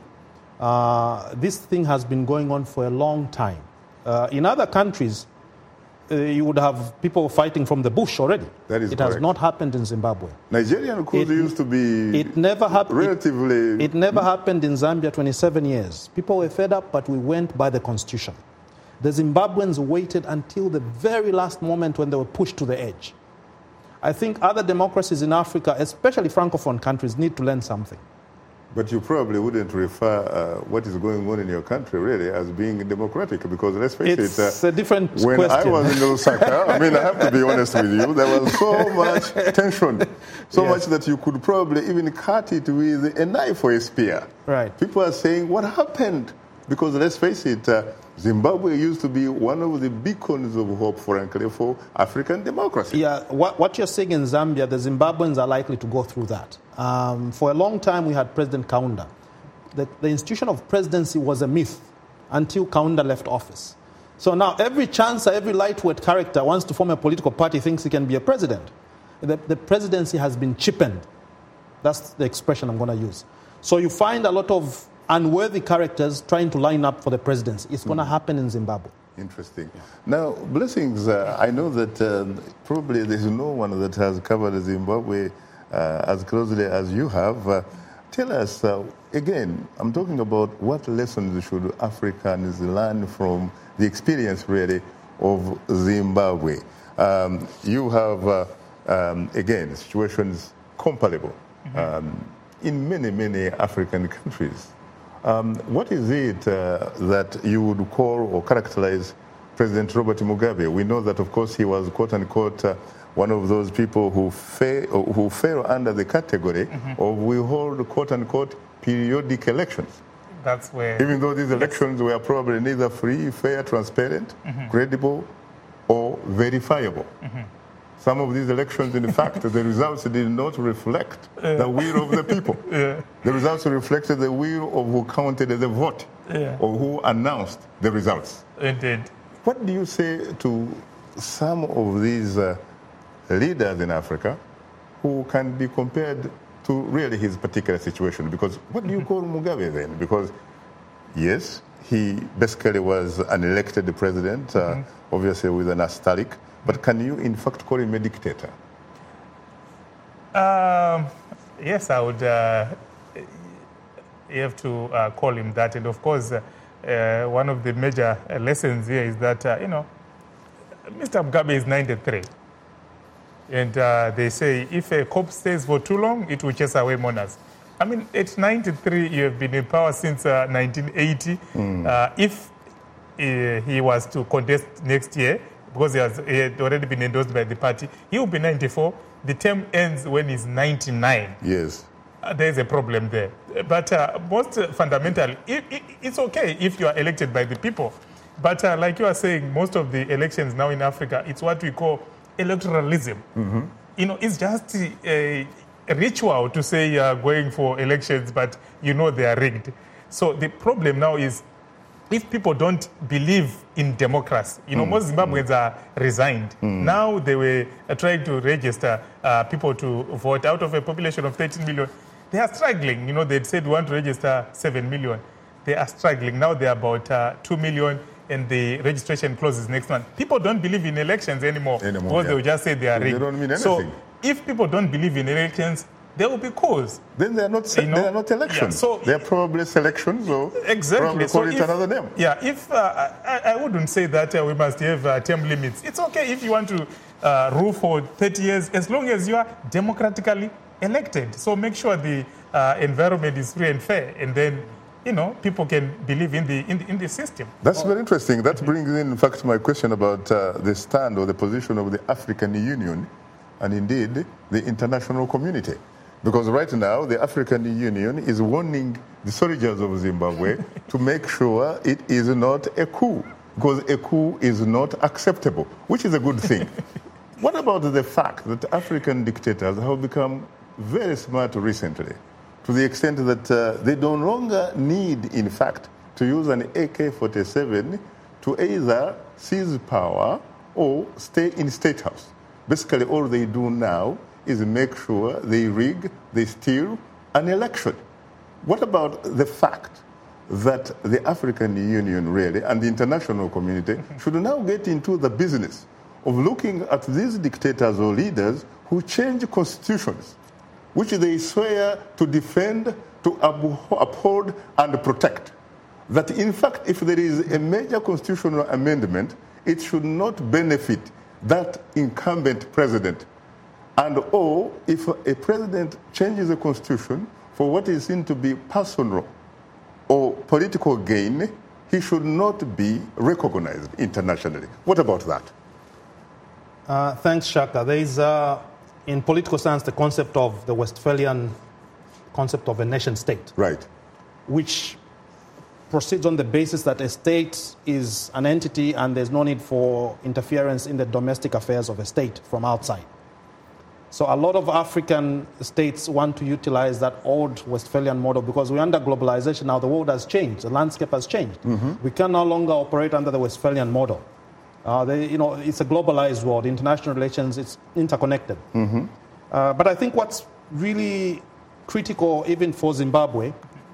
Uh, this thing has been going on for a long time. Uh, in other countries, uh, you would have people fighting from the bush already. That is It correct. has not happened in Zimbabwe. Nigerian coups It- used to be It never happened. relatively... It never happened in Zambia twenty-seven years. People were fed up, but we went by the constitution. The Zimbabweans waited until the very last moment when they were pushed to the edge. I think other democracies in Africa, especially Francophone countries, need to learn something. But you probably wouldn't refer uh, what is going on in your country really as being democratic, because let's face It's it, uh, a different when question. I was in Lusaka, I mean, I have to be honest with you, there was so much tension, so Yes. much that you could probably even cut it with a knife or a spear. Right. People are saying, what happened? Because let's face it, uh, Zimbabwe used to be one of the beacons of hope, frankly, for African democracy. Yeah, what, what you're saying in Zambia, the Zimbabweans are likely to go through that. Um, for a long time, we had President Kaunda. The, the institution of presidency was a myth until Kaunda left office. So now every chancer, every lightweight character wants to form a political party, thinks he can be a president. The, the presidency has been cheapened. That's the expression I'm going to use. So you find a lot of unworthy characters trying to line up for the presidency. It's going to happen in Zimbabwe. Interesting. Now, Blessings, uh, I know that um, probably there's no one that has covered Zimbabwe uh, as closely as you have. Uh, tell us, uh, again, I'm talking about what lessons should Africans learn from the experience, really, of Zimbabwe. Um, you have, uh, um, again, situations comparable mm-hmm. um, in many, many African countries. Um, what is it uh, that you would call or characterize President Robert Mugabe? We know that, of course, he was, quote-unquote, uh, one of those people who, fa- who fell under the category mm-hmm. of we hold, quote-unquote, periodic elections. That's where... Even though these elections were probably neither free, fair, transparent, mm-hmm. credible, or verifiable. Mm-hmm. Some of these elections, in fact, the results did not reflect yeah. the will of the people. Yeah. The results reflected the will of who counted the vote yeah. or who announced the results. Indeed. What do you say to some of these uh, leaders in Africa who can be compared to really his particular situation? Because what do you call Mugabe then? Because, yes, he basically was an elected president, uh, mm-hmm. obviously with an asterisk. But can you, in fact, call him a dictator? Um, yes, I would. Uh, you have to uh, call him that. And, of course, uh, uh, one of the major uh, lessons here is that, uh, you know, Mister Mugabe is ninety-three. And uh, they say if a corpse stays for too long, it will chase away mourners. I mean, at ninety-three, you have been in power since uh, nineteen eighty. Mm. Uh, if uh, he was to contest next year, because he, has, he had already been endorsed by the party, he will be ninety-four. The term ends when he's ninety-nine. Yes. Uh, there's a problem there. But uh, most uh, fundamentally, it, it, it's okay if you are elected by the people. But uh, like you are saying, most of the elections now in Africa, it's what we call electoralism. Mm-hmm. You know, it's just a, a ritual to say you are going for elections, but you know they are rigged. So the problem now is, if people don't believe in democracy, you know, mm. most Zimbabweans mm. are resigned. Mm. Now they were uh, trying to register uh, people to vote out of a population of thirteen million. They are struggling. You know, they said we want to register seven million. They are struggling. Now they are about uh, two million, and the registration closes next month. People don't believe in elections anymore. anymore because yeah. they will just say they are rigged. They don't mean anything. So if people don't believe in elections, there will be coups. Then they are not, you know? they are not elections. Yeah, so they are probably selections, or exactly. probably so call it if, another name. Yeah, if uh, I, I wouldn't say that uh, we must have uh, term limits. It's okay if you want to uh, rule for thirty years, as long as you are democratically elected. So make sure the uh, environment is free and fair, and then, you know, people can believe in the in the, in the system. That's very interesting. That brings in, in fact, my question about uh, the stand or the position of the African Union and indeed the international community. Because right now, the African Union is warning the soldiers of Zimbabwe to make sure it is not a coup, because a coup is not acceptable, which is a good thing. What about the fact that African dictators have become very smart recently, to the extent that uh, they no longer need, in fact, to use an A K forty-seven to either seize power or stay in State House? Basically, all they do now is make sure they rig, they steal an election. What about the fact that the African Union really and the international community should now get into the business of looking at these dictators or leaders who change constitutions, which they swear to defend, to uphold and protect? That in fact, if there is a major constitutional amendment, it should not benefit that incumbent president. And or if a president changes the constitution for what is seen to be personal or political gain, he should not be recognized internationally. What about that? Uh, thanks, Shaka. There is, uh, in political science, the concept of the Westphalian concept of a nation state. Right. Which proceeds on the basis that a state is an entity and there's no need for interference in the domestic affairs of a state from outside. So a lot of African states want to utilize that old Westphalian model because we're under globalization now. The world has changed. The landscape has changed. Mm-hmm. We can no longer operate under the Westphalian model. Uh, they, you know, it's a globalized world. International relations, it's interconnected. Mm-hmm. Uh, but I think what's really critical, even for Zimbabwe,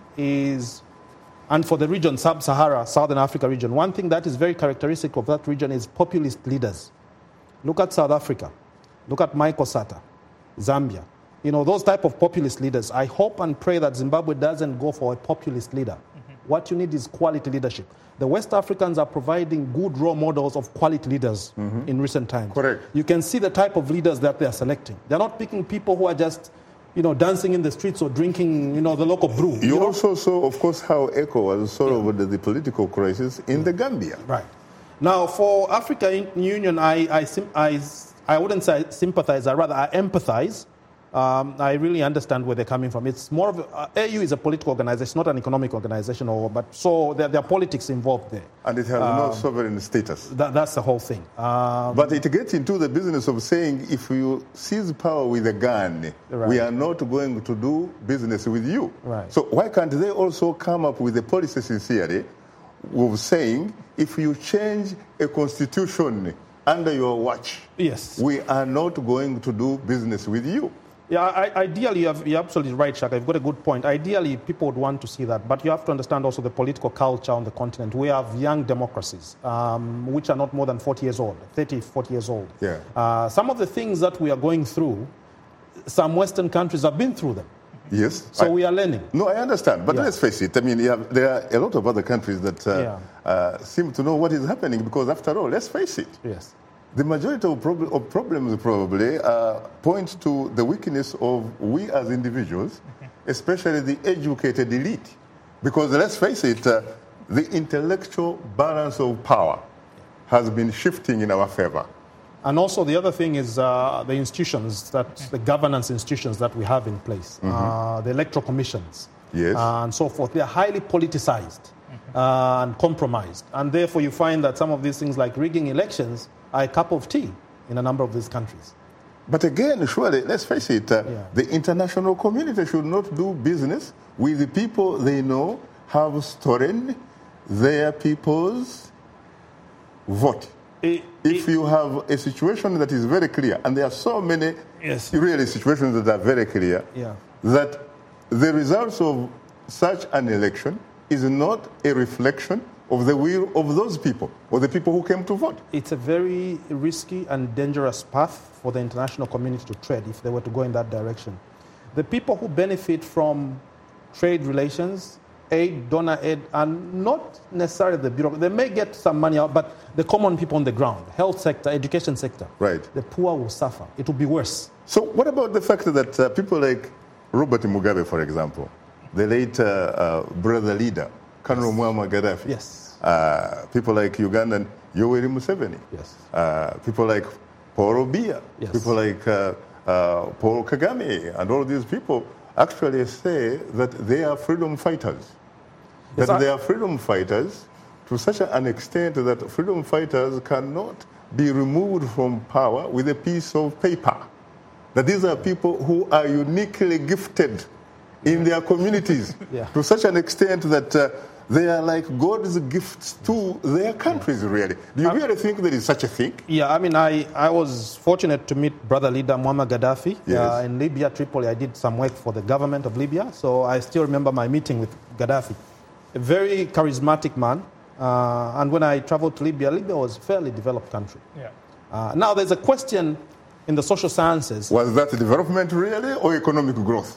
is, and for the region, Sub-Sahara, Southern Africa region, one thing that is very characteristic of that region is populist leaders. Look at South Africa. Look at Michael Sata, Zambia. You know, those type of populist leaders. I hope and pray that Zimbabwe doesn't go for a populist leader. Mm-hmm. What you need is quality leadership. The West Africans are providing good role models of quality leaders mm-hmm. in recent times. Correct. You can see the type of leaders that they are selecting. They're not picking people who are just, you know, dancing in the streets or drinking, you know, the local brew. You, you know? also saw, of course, how ECO was solved yeah. the political crisis in yeah. the Gambia. Right. Now, for African Union, I, I, I I wouldn't say sympathize, I rather I empathize. Um, I really understand where they're coming from. It's more of a, uh, A U is a political organization, not an economic organization, or but so there, there are politics involved there. And it has um, no sovereign status. That, that's the whole thing. Um, but it gets into the business of saying, if you seize power with a gun, right. we are not going to do business with you. Right. So why can't they also come up with a policy sincerely of saying, if you change a constitution under your watch, yes, we are not going to do business with you. Yeah, I, ideally, you have, you're absolutely right, Shaka. You've got a good point. Ideally, people would want to see that. But you have to understand also the political culture on the continent. We have young democracies, um, which are not more than forty years old, thirty, forty years old. Yeah. Uh, some of the things that we are going through, some Western countries have been through them. Yes. So I, we are learning. No, I understand. But yeah. let's face it. I mean, you have, there are a lot of other countries that uh, yeah. uh, seem to know what is happening because, after all, let's face it. Yes. The majority of, prob- of problems probably uh, point to the weakness of we as individuals especially the educated elite. Because let's face it, uh, the intellectual balance of power has been shifting in our favor. And also the other thing is uh, the institutions, that the governance institutions that we have in place, mm-hmm. uh, the electoral commissions, yes. uh, and so forth. They are highly politicized mm-hmm. uh, and compromised. And therefore you find that some of these things like rigging elections are a cup of tea in a number of these countries. But again, surely, let's face it, uh, Yeah. the international community should not do business with the people they know have stolen their people's vote. It- If you have a situation that is very clear, and there are so many Yes. really situations that are very clear, Yeah. that the results of such an election is not a reflection of the will of those people or the people who came to vote. It's a very risky and dangerous path for the international community to tread if they were to go in that direction. The people who benefit from trade relations, aid, donor aid, are not necessarily the bureaucrats. They may get some money out, but the common people on the ground, health sector, education sector, Right. the poor will suffer. It will be worse. So what about the fact that uh, people like Robert Mugabe, for example, the late uh, uh, brother leader, Colonel Muammar Gaddafi, Yes. uh, people like Ugandan Yoweri Museveni, Yes. uh, people like Paul Biya, Yes. people like uh, uh, Paul Kagame, and all these people actually say that they are freedom fighters. Yes, that I- they are freedom fighters to such an extent that freedom fighters cannot be removed from power with a piece of paper. That these are people who are uniquely gifted in their communities Yeah. to such an extent that uh, they are like God's gifts to their countries, really. Do you really think there is such a thing? Yeah, I mean, I, I was fortunate to meet brother leader Muammar Gaddafi Yes. uh, in Libya, Tripoli. I did some work for the government of Libya, so I still remember my meeting with Gaddafi. A very charismatic man, uh, and when I traveled to Libya, Libya was a fairly developed country. Yeah. Uh, now, there's a question in the social sciences. Was that development really or economic growth?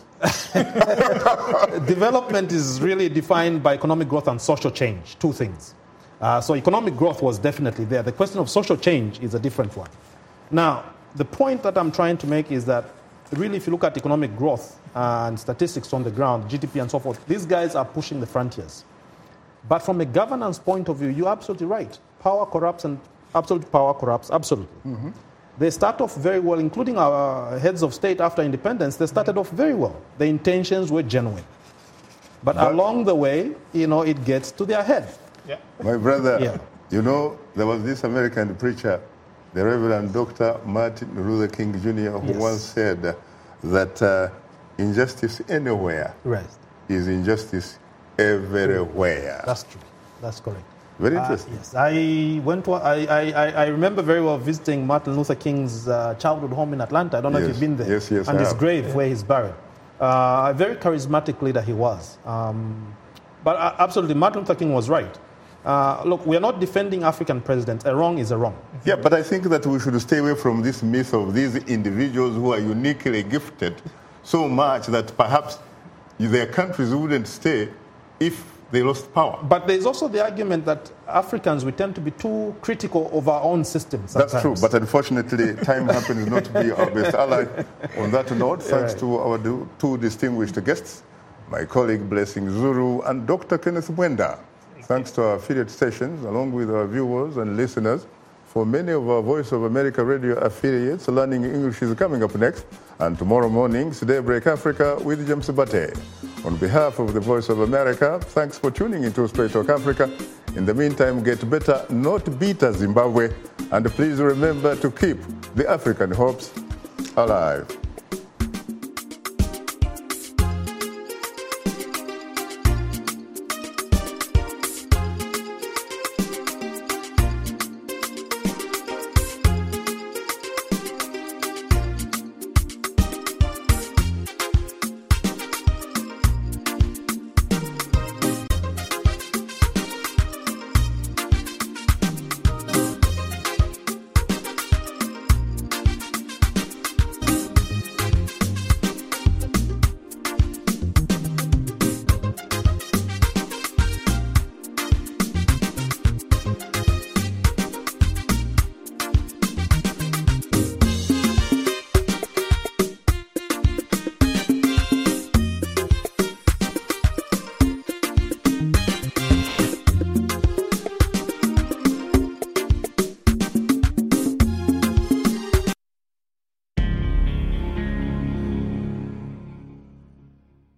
Development is really defined by economic growth and social change, two things. Uh, so economic growth was definitely there. The question of social change is a different one. Now, the point that I'm trying to make is that really if you look at economic growth and statistics on the ground, G D P and so forth, these guys are pushing the frontiers. But from a governance point of view, you're absolutely right. Power corrupts and absolute power corrupts absolutely. Mm-hmm. They start off very well, including our heads of state after independence. They started off very well. The intentions were genuine. But, But- along the way, you know, it gets to their head. Yeah. My brother, Yeah. you know, there was this American preacher, the Reverend Doctor Martin Luther King Junior, who Yes. once said that uh, injustice anywhere Right. is injustice everywhere. That's true. That's correct. Very Uh, interesting. yes, I went to. I, I, I- I remember very well visiting Martin Luther King's uh, childhood home in Atlanta. I don't know if Yes. you've been there. Yes, yes, And I his have. grave where he's buried. Uh, a very charismatic leader he was. Um, but uh, absolutely, Martin Luther King was right. Uh, look, we are not defending African presidents. A wrong is a wrong. Yeah, but I think that we should stay away from this myth of these individuals who are uniquely gifted so much that perhaps their countries wouldn't stay if they lost power. But there's also the argument that Africans, we tend to be too critical of our own systems. That's true, sometimes. but unfortunately, time happens not to be our best ally. On that note, thanks Right. to our do- two distinguished guests, my colleague Blessing Zuru and Doctor Kenneth Mwenda. Thanks to our affiliate stations, along with our viewers and listeners. For many of our Voice of America radio affiliates, Learning English is coming up next. And tomorrow morning, Daybreak Africa with James Bate. On behalf of the Voice of America, thanks for tuning into Straight Talk Africa. In the meantime, get better, not bitter Zimbabwe. And please remember to keep the African hopes alive.